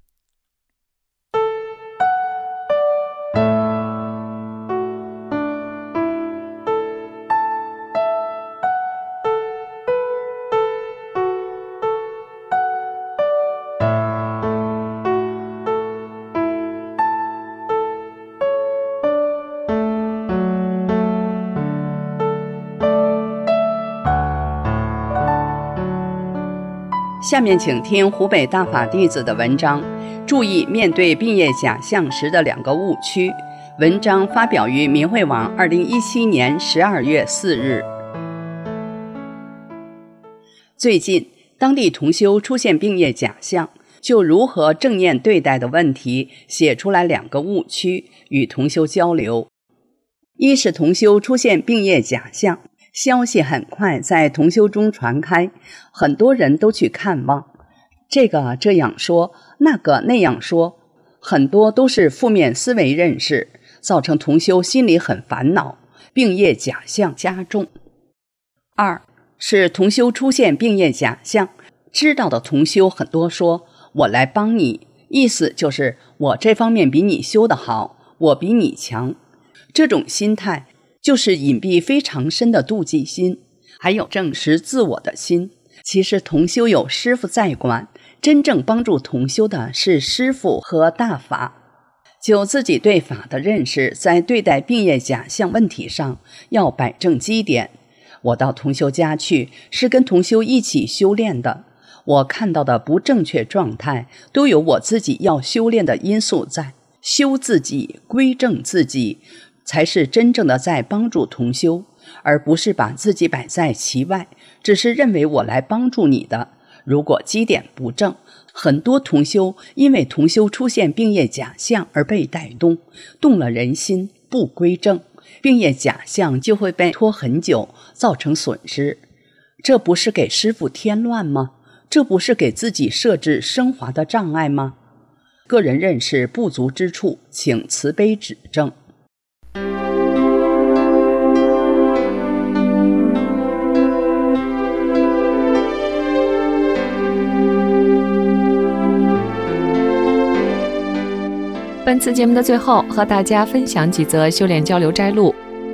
下面请听湖北大法弟子的文章，注意面对病业假象时的两个误区。文章发表于明慧网二零一七年十二月四日。最近，当地同修出现病业假象，就如何正念对待的问题，写出来两个误区，与同修交流。一是同修出现病业假象，消息很快在同修中传开，很多人都去看望，这个这样说，那个那样说，很多都是负面思维认识，造成同修心里很烦恼，病业假象加重。二是同修出现病业假象，知道的同修很多说，我来帮你，意思就是我这方面比你修得好，我比你强。这种心态就是隐蔽非常深的妒忌心，还有证实自我的心。其实同修有师父在管，真正帮助同修的是师父和大法。就自己对法的认识，在对待病业假象问题上要摆正基点。我到同修家去，是跟同修一起修炼的，我看到的不正确状态，都有我自己要修炼的因素在。修自己，归正自己，才是真正的在帮助同修，而不是把自己摆在其外，只是认为我来帮助你的。如果基点不正，很多同修因为同修出现病业假象而被带动，动了人心，不归正，病业假象就会被拖很久，造成损失。这不是给师父添乱吗？这不是给自己设置升华的障碍吗？个人认识不足之处，请慈悲指正。 本次节目的最后，和大家分享几则修炼交流摘录。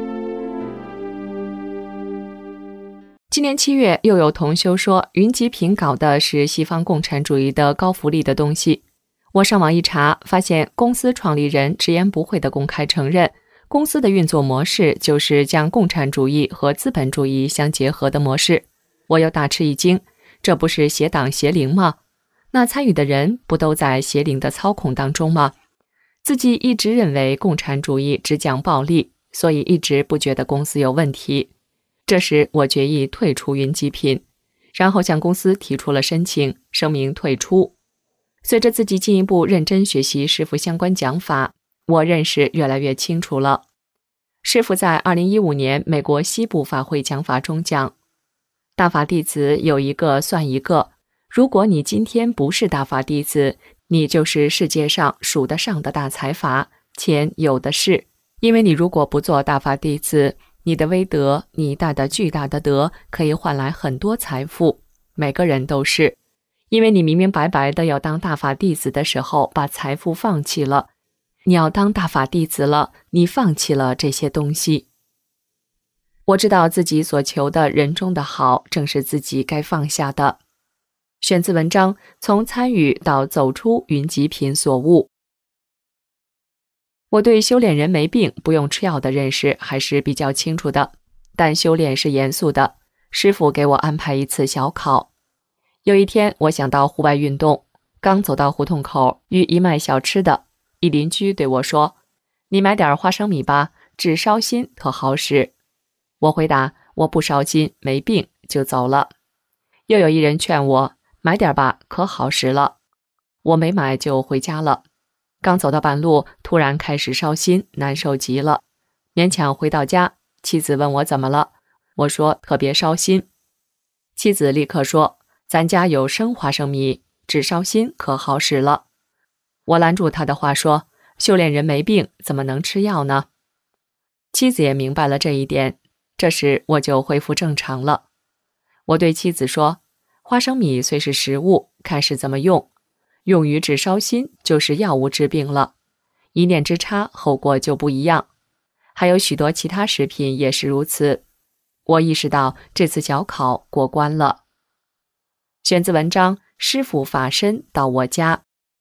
今年七月，又有同修说云集品搞的是西方共产主义的高福利的东西。我上网一查，发现公司创立人直言不讳地公开承认，公司的运作模式就是将共产主义和资本主义相结合的模式。我又大吃一惊，这不是邪党邪灵吗？那参与的人不都在邪灵的操控当中吗？自己一直认为共产主义只讲暴力，所以一直不觉得公司有问题。这时我决意退出云集品，然后向公司提出了申请，声明退出。随着自己进一步认真学习师父相关讲法，我认识越来越清楚了。师父在二零一五年美国西部法会讲法中讲，大法弟子有一个算一个，如果你今天不是大法弟子，你就是世界上数得上的大财阀，钱有的是。因为你如果不做大法弟子，你的威德，你大的巨大的德，可以换来很多财富，每个人都是。因为你明明白白的要当大法弟子的时候，把财富放弃了。你要当大法弟子了，你放弃了这些东西。我知道自己所求的人中的好，正是自己该放下的。选自文章《从参与到走出云集品所悟》。我对修炼人没病不用吃药的认识还是比较清楚的，但修炼是严肃的。师父给我安排一次小考。有一天我想到户外运动，刚走到胡同口，遇一卖小吃的，一邻居对我说，你买点花生米吧，治烧心特好使。我回答，我不烧心，没病，就走了。又有一人劝我，买点吧，可好使了。我没买就回家了。刚走到半路，突然开始烧心，难受极了。勉强回到家，妻子问我怎么了，我说特别烧心。妻子立刻说，咱家有生花生米，治烧心可好使了。我拦住他的话说，修炼人没病，怎么能吃药呢？妻子也明白了这一点，这时我就恢复正常了。我对妻子说，花生米虽是食物，看是怎么用，用于治烧心就是药物治病了，一念之差，后果就不一样。还有许多其他食品也是如此。我意识到这次小考过关了。选自文章《师父法身到我家》。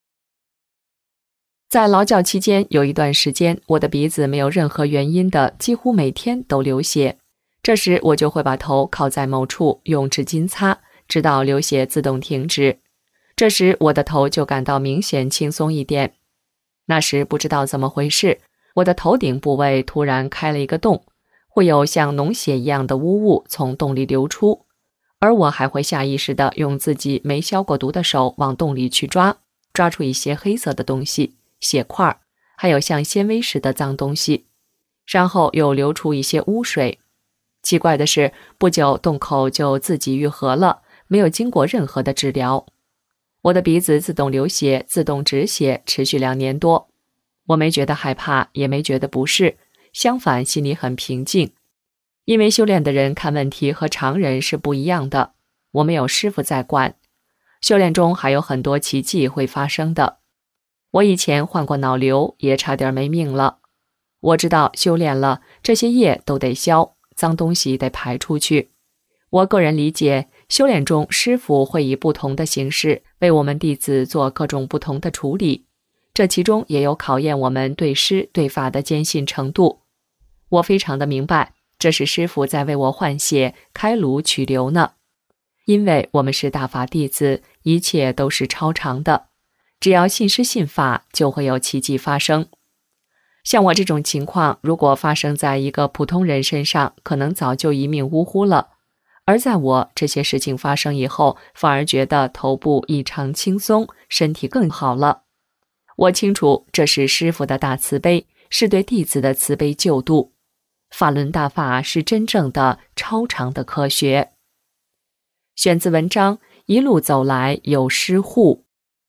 在劳教期间，有一段时间，我的鼻子没有任何原因的几乎每天都流血。这时我就会把头靠在某处，用纸巾擦， 直到流血自动停止。这时我的头就感到明显轻松一点。那时不知道怎么回事，我的头顶部位突然开了一个洞，会有像脓血一样的污物从洞里流出，而我还会下意识地用自己没消过毒的手往洞里去抓，抓出一些黑色的东西，血块，还有像纤维似的脏东西，然后又流出一些污水。奇怪的是，不久洞口就自己愈合了，没有经过任何的治疗。我的鼻子自动流血，自动止血，持续两年多。我没觉得害怕，也没觉得不适，相反心里很平静。因为修炼的人看问题和常人是不一样的，我没有师傅在管，修炼中还有很多奇迹会发生的。我以前患过脑瘤，也差点没命了。我知道修炼了，这些业都得消，脏东西得排出去。我个人理解，修炼中师傅会以不同的形式为我们弟子做各种不同的处理，这其中也有考验我们对师对法的坚信程度。我非常的明白，这是师傅在为我换血、开颅取瘤呢。因为我们是大法弟子，一切都是超常的，只要信师信法，就会有奇迹发生。像我这种情况，如果发生在一个普通人身上，可能早就一命呜呼了。而在我这些事情发生以后，反而觉得头部异常轻松，身体更好了。我清楚这是师父的大慈悲，是对弟子的慈悲救度。法轮大法是真正的超常的科学。选自文章《一路走来有师护》。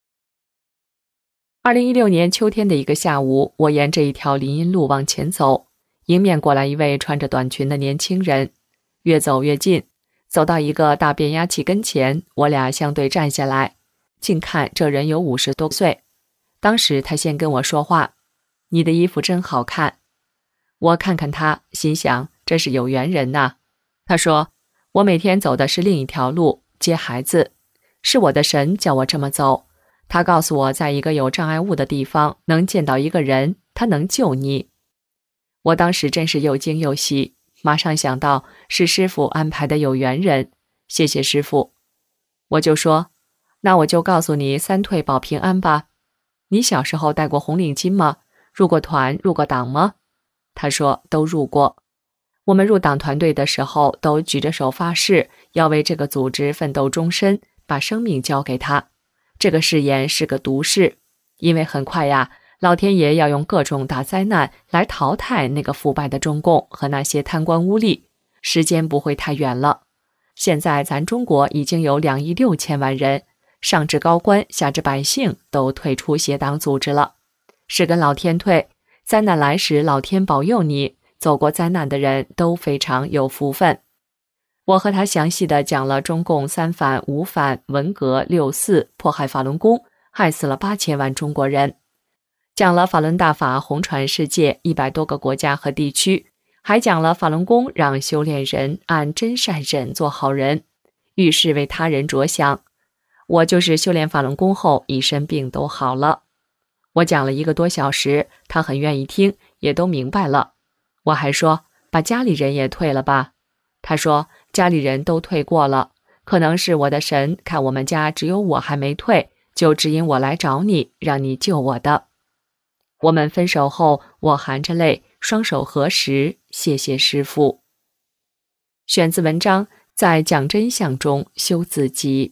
二零一六年秋天的一个下午，我沿着一条林荫路往前走，迎面过来一位穿着短裙的年轻人，越走越近，走到一个大变压器跟前，我俩相对站下来，近看这人有五十多岁。当时他先跟我说话：“你的衣服真好看。”我看看他，心想这是有缘人呐。他说：“我每天走的是另一条路，接孩子，是我的神叫我这么走。他告诉我，在一个有障碍物的地方能见到一个人，他能救你。”我当时真是又惊又喜，马上想到是师父安排的有缘人，谢谢师父。我就说：“那我就告诉你三退保平安吧。你小时候戴过红领巾吗？入过团，入过党吗？”他说都入过。我们入党团队的时候都举着手发誓，要为这个组织奋斗终身，把生命交给他。这个誓言是个毒誓，因为很快呀，老天爷要用各种大灾难来淘汰那个腐败的中共和那些贪官污吏，时间不会太远了。现在咱中国已经有两亿六千万人，上至高官，下至百姓都退出邪党组织了，是跟老天退。灾难来时，老天保佑你，走过灾难的人都非常有福分。我和他详细的讲了中共三反、五反、文革、六四，迫害法轮功，害死了八千万中国人，讲了法轮大法红传世界一百多个国家和地区，还讲了法轮功让修炼人按真善忍做好人，遇事为他人着想。我就是修炼法轮功后，一身病都好了。我讲了一个多小时，他很愿意听，也都明白了。我还说把家里人也退了吧，他说家里人都退过了，可能是我的神看我们家只有我还没退，就指引我来找你，让你救我的。我们分手后，我含着泪，双手合十，谢谢师父。选自文章《在讲真相中修自己》。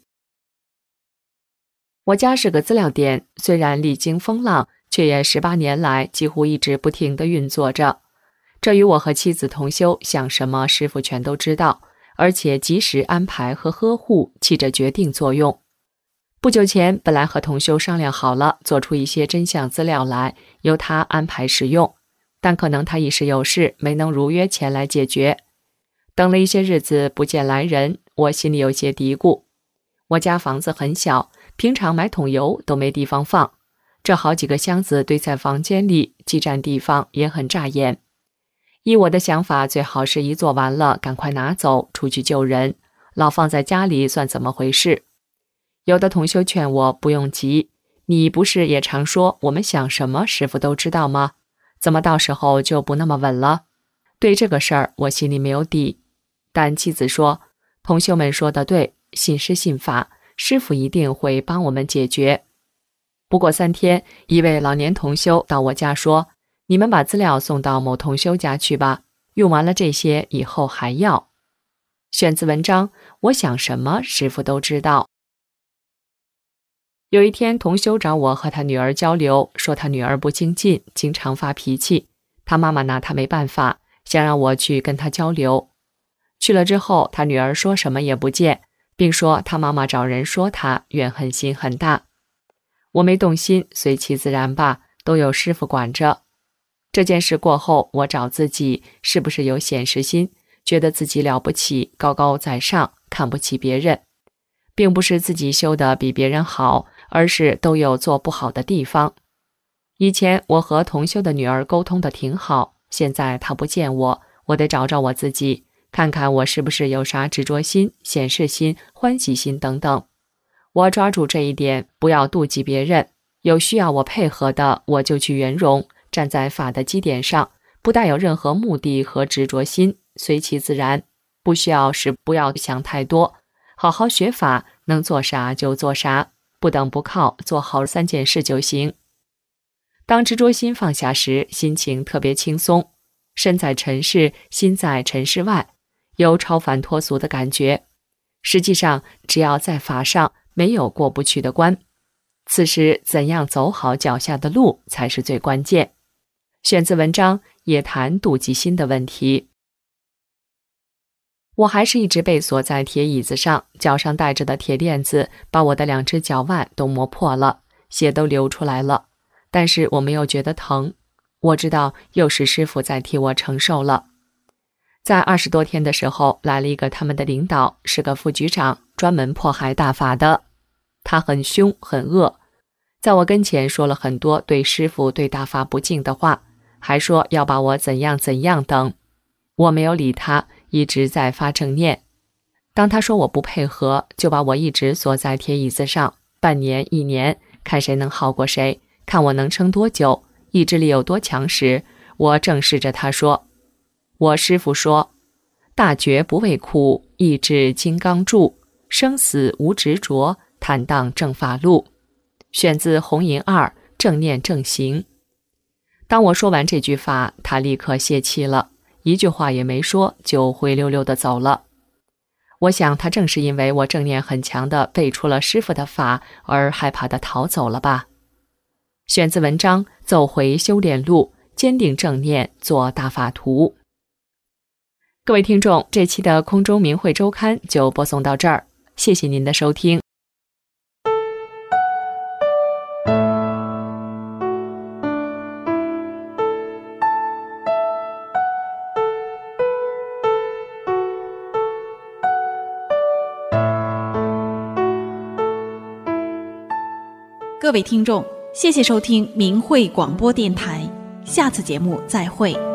我家是个资料店，虽然历经风浪，却也十八年来几乎一直不停地运作着。这与我和妻子同修想什么，师父全都知道，而且及时安排和呵护，起着决定作用。不久前，本来和同修商量好了，做出一些真相资料来，由他安排使用，但可能他一时有事，没能如约前来解决。等了一些日子不见来人，我心里有些嘀咕。我家房子很小，平常买桶油都没地方放，这好几个箱子堆在房间里，既占地方也很扎眼。依我的想法，最好是一做完了赶快拿走出去救人，老放在家里算怎么回事？有的同修劝我不用急，你不是也常说我们想什么师父都知道吗？怎么到时候就不那么稳了？对这个事儿我心里没有底，但妻子说同修们说的对， 信师信法，师父一定会帮我们解决。不过三天，一位老年同修到我家说，你们把资料送到某同修家去吧，用完了这些以后还要。选自文章，我想什么师父都知道。有一天，同修找我和他女儿交流，说他女儿不精进，经常发脾气，他妈妈拿他没办法，想让我去跟他交流。去了之后，他女儿说什么也不见，并说他妈妈找人说他，怨恨心很大。我没动心，随其自然吧，都有师父管着。这件事过后，我找自己是不是有显示心，觉得自己了不起，高高在上，看不起别人，并不是自己修得比别人好，而是都有做不好的地方。以前我和同修的女儿沟通得挺好，现在她不见我，我得找找我自己，看看我是不是有啥执着心、显示心、欢喜心等等。我抓住这一点，不要妒忌别人，有需要我配合的，我就去圆融，站在法的基点上，不带有任何目的和执着心，随其自然，不需要时不要想太多，好好学法，能做啥就做啥，不等不靠，做好三件事就行。当执着心放下时，心情特别轻松，身在尘世，心在尘世外，有超凡脱俗的感觉。实际上，只要在法上没有过不去的关，此时怎样走好脚下的路才是最关键。选自文章，也谈妒忌心的问题。我还是一直被锁在铁椅子上，脚上带着的铁链子把我的两只脚腕都磨破了，血都流出来了，但是我没有觉得疼。我知道又是师父在替我承受了。在二十多天的时候，来了一个他们的领导，是个副局长，专门迫害大法的。他很凶很恶，在我跟前说了很多对师父对大法不敬的话，还说要把我怎样怎样等。我没有理他，一直在发正念。当他说我不配合，就把我一直锁在铁椅子上，半年一年，看谁能好过谁，看我能撑多久，意志力有多强时，我正视着他说，我师父说，大觉不畏苦，意志金刚柱，生死无执着，坦荡正法路。选自红银二，正念正行。当我说完这句话，他立刻泄气了，一句话也没说，就灰溜溜地走了。我想他正是因为我正念很强地背出了师父的法，而害怕地逃走了吧。选自文章，走回修炼路，坚定正念，做大法图。各位听众，这期的空中明慧周刊就播送到这儿，谢谢您的收听。 各位听众，谢谢收听明慧广播电台，下次节目再会。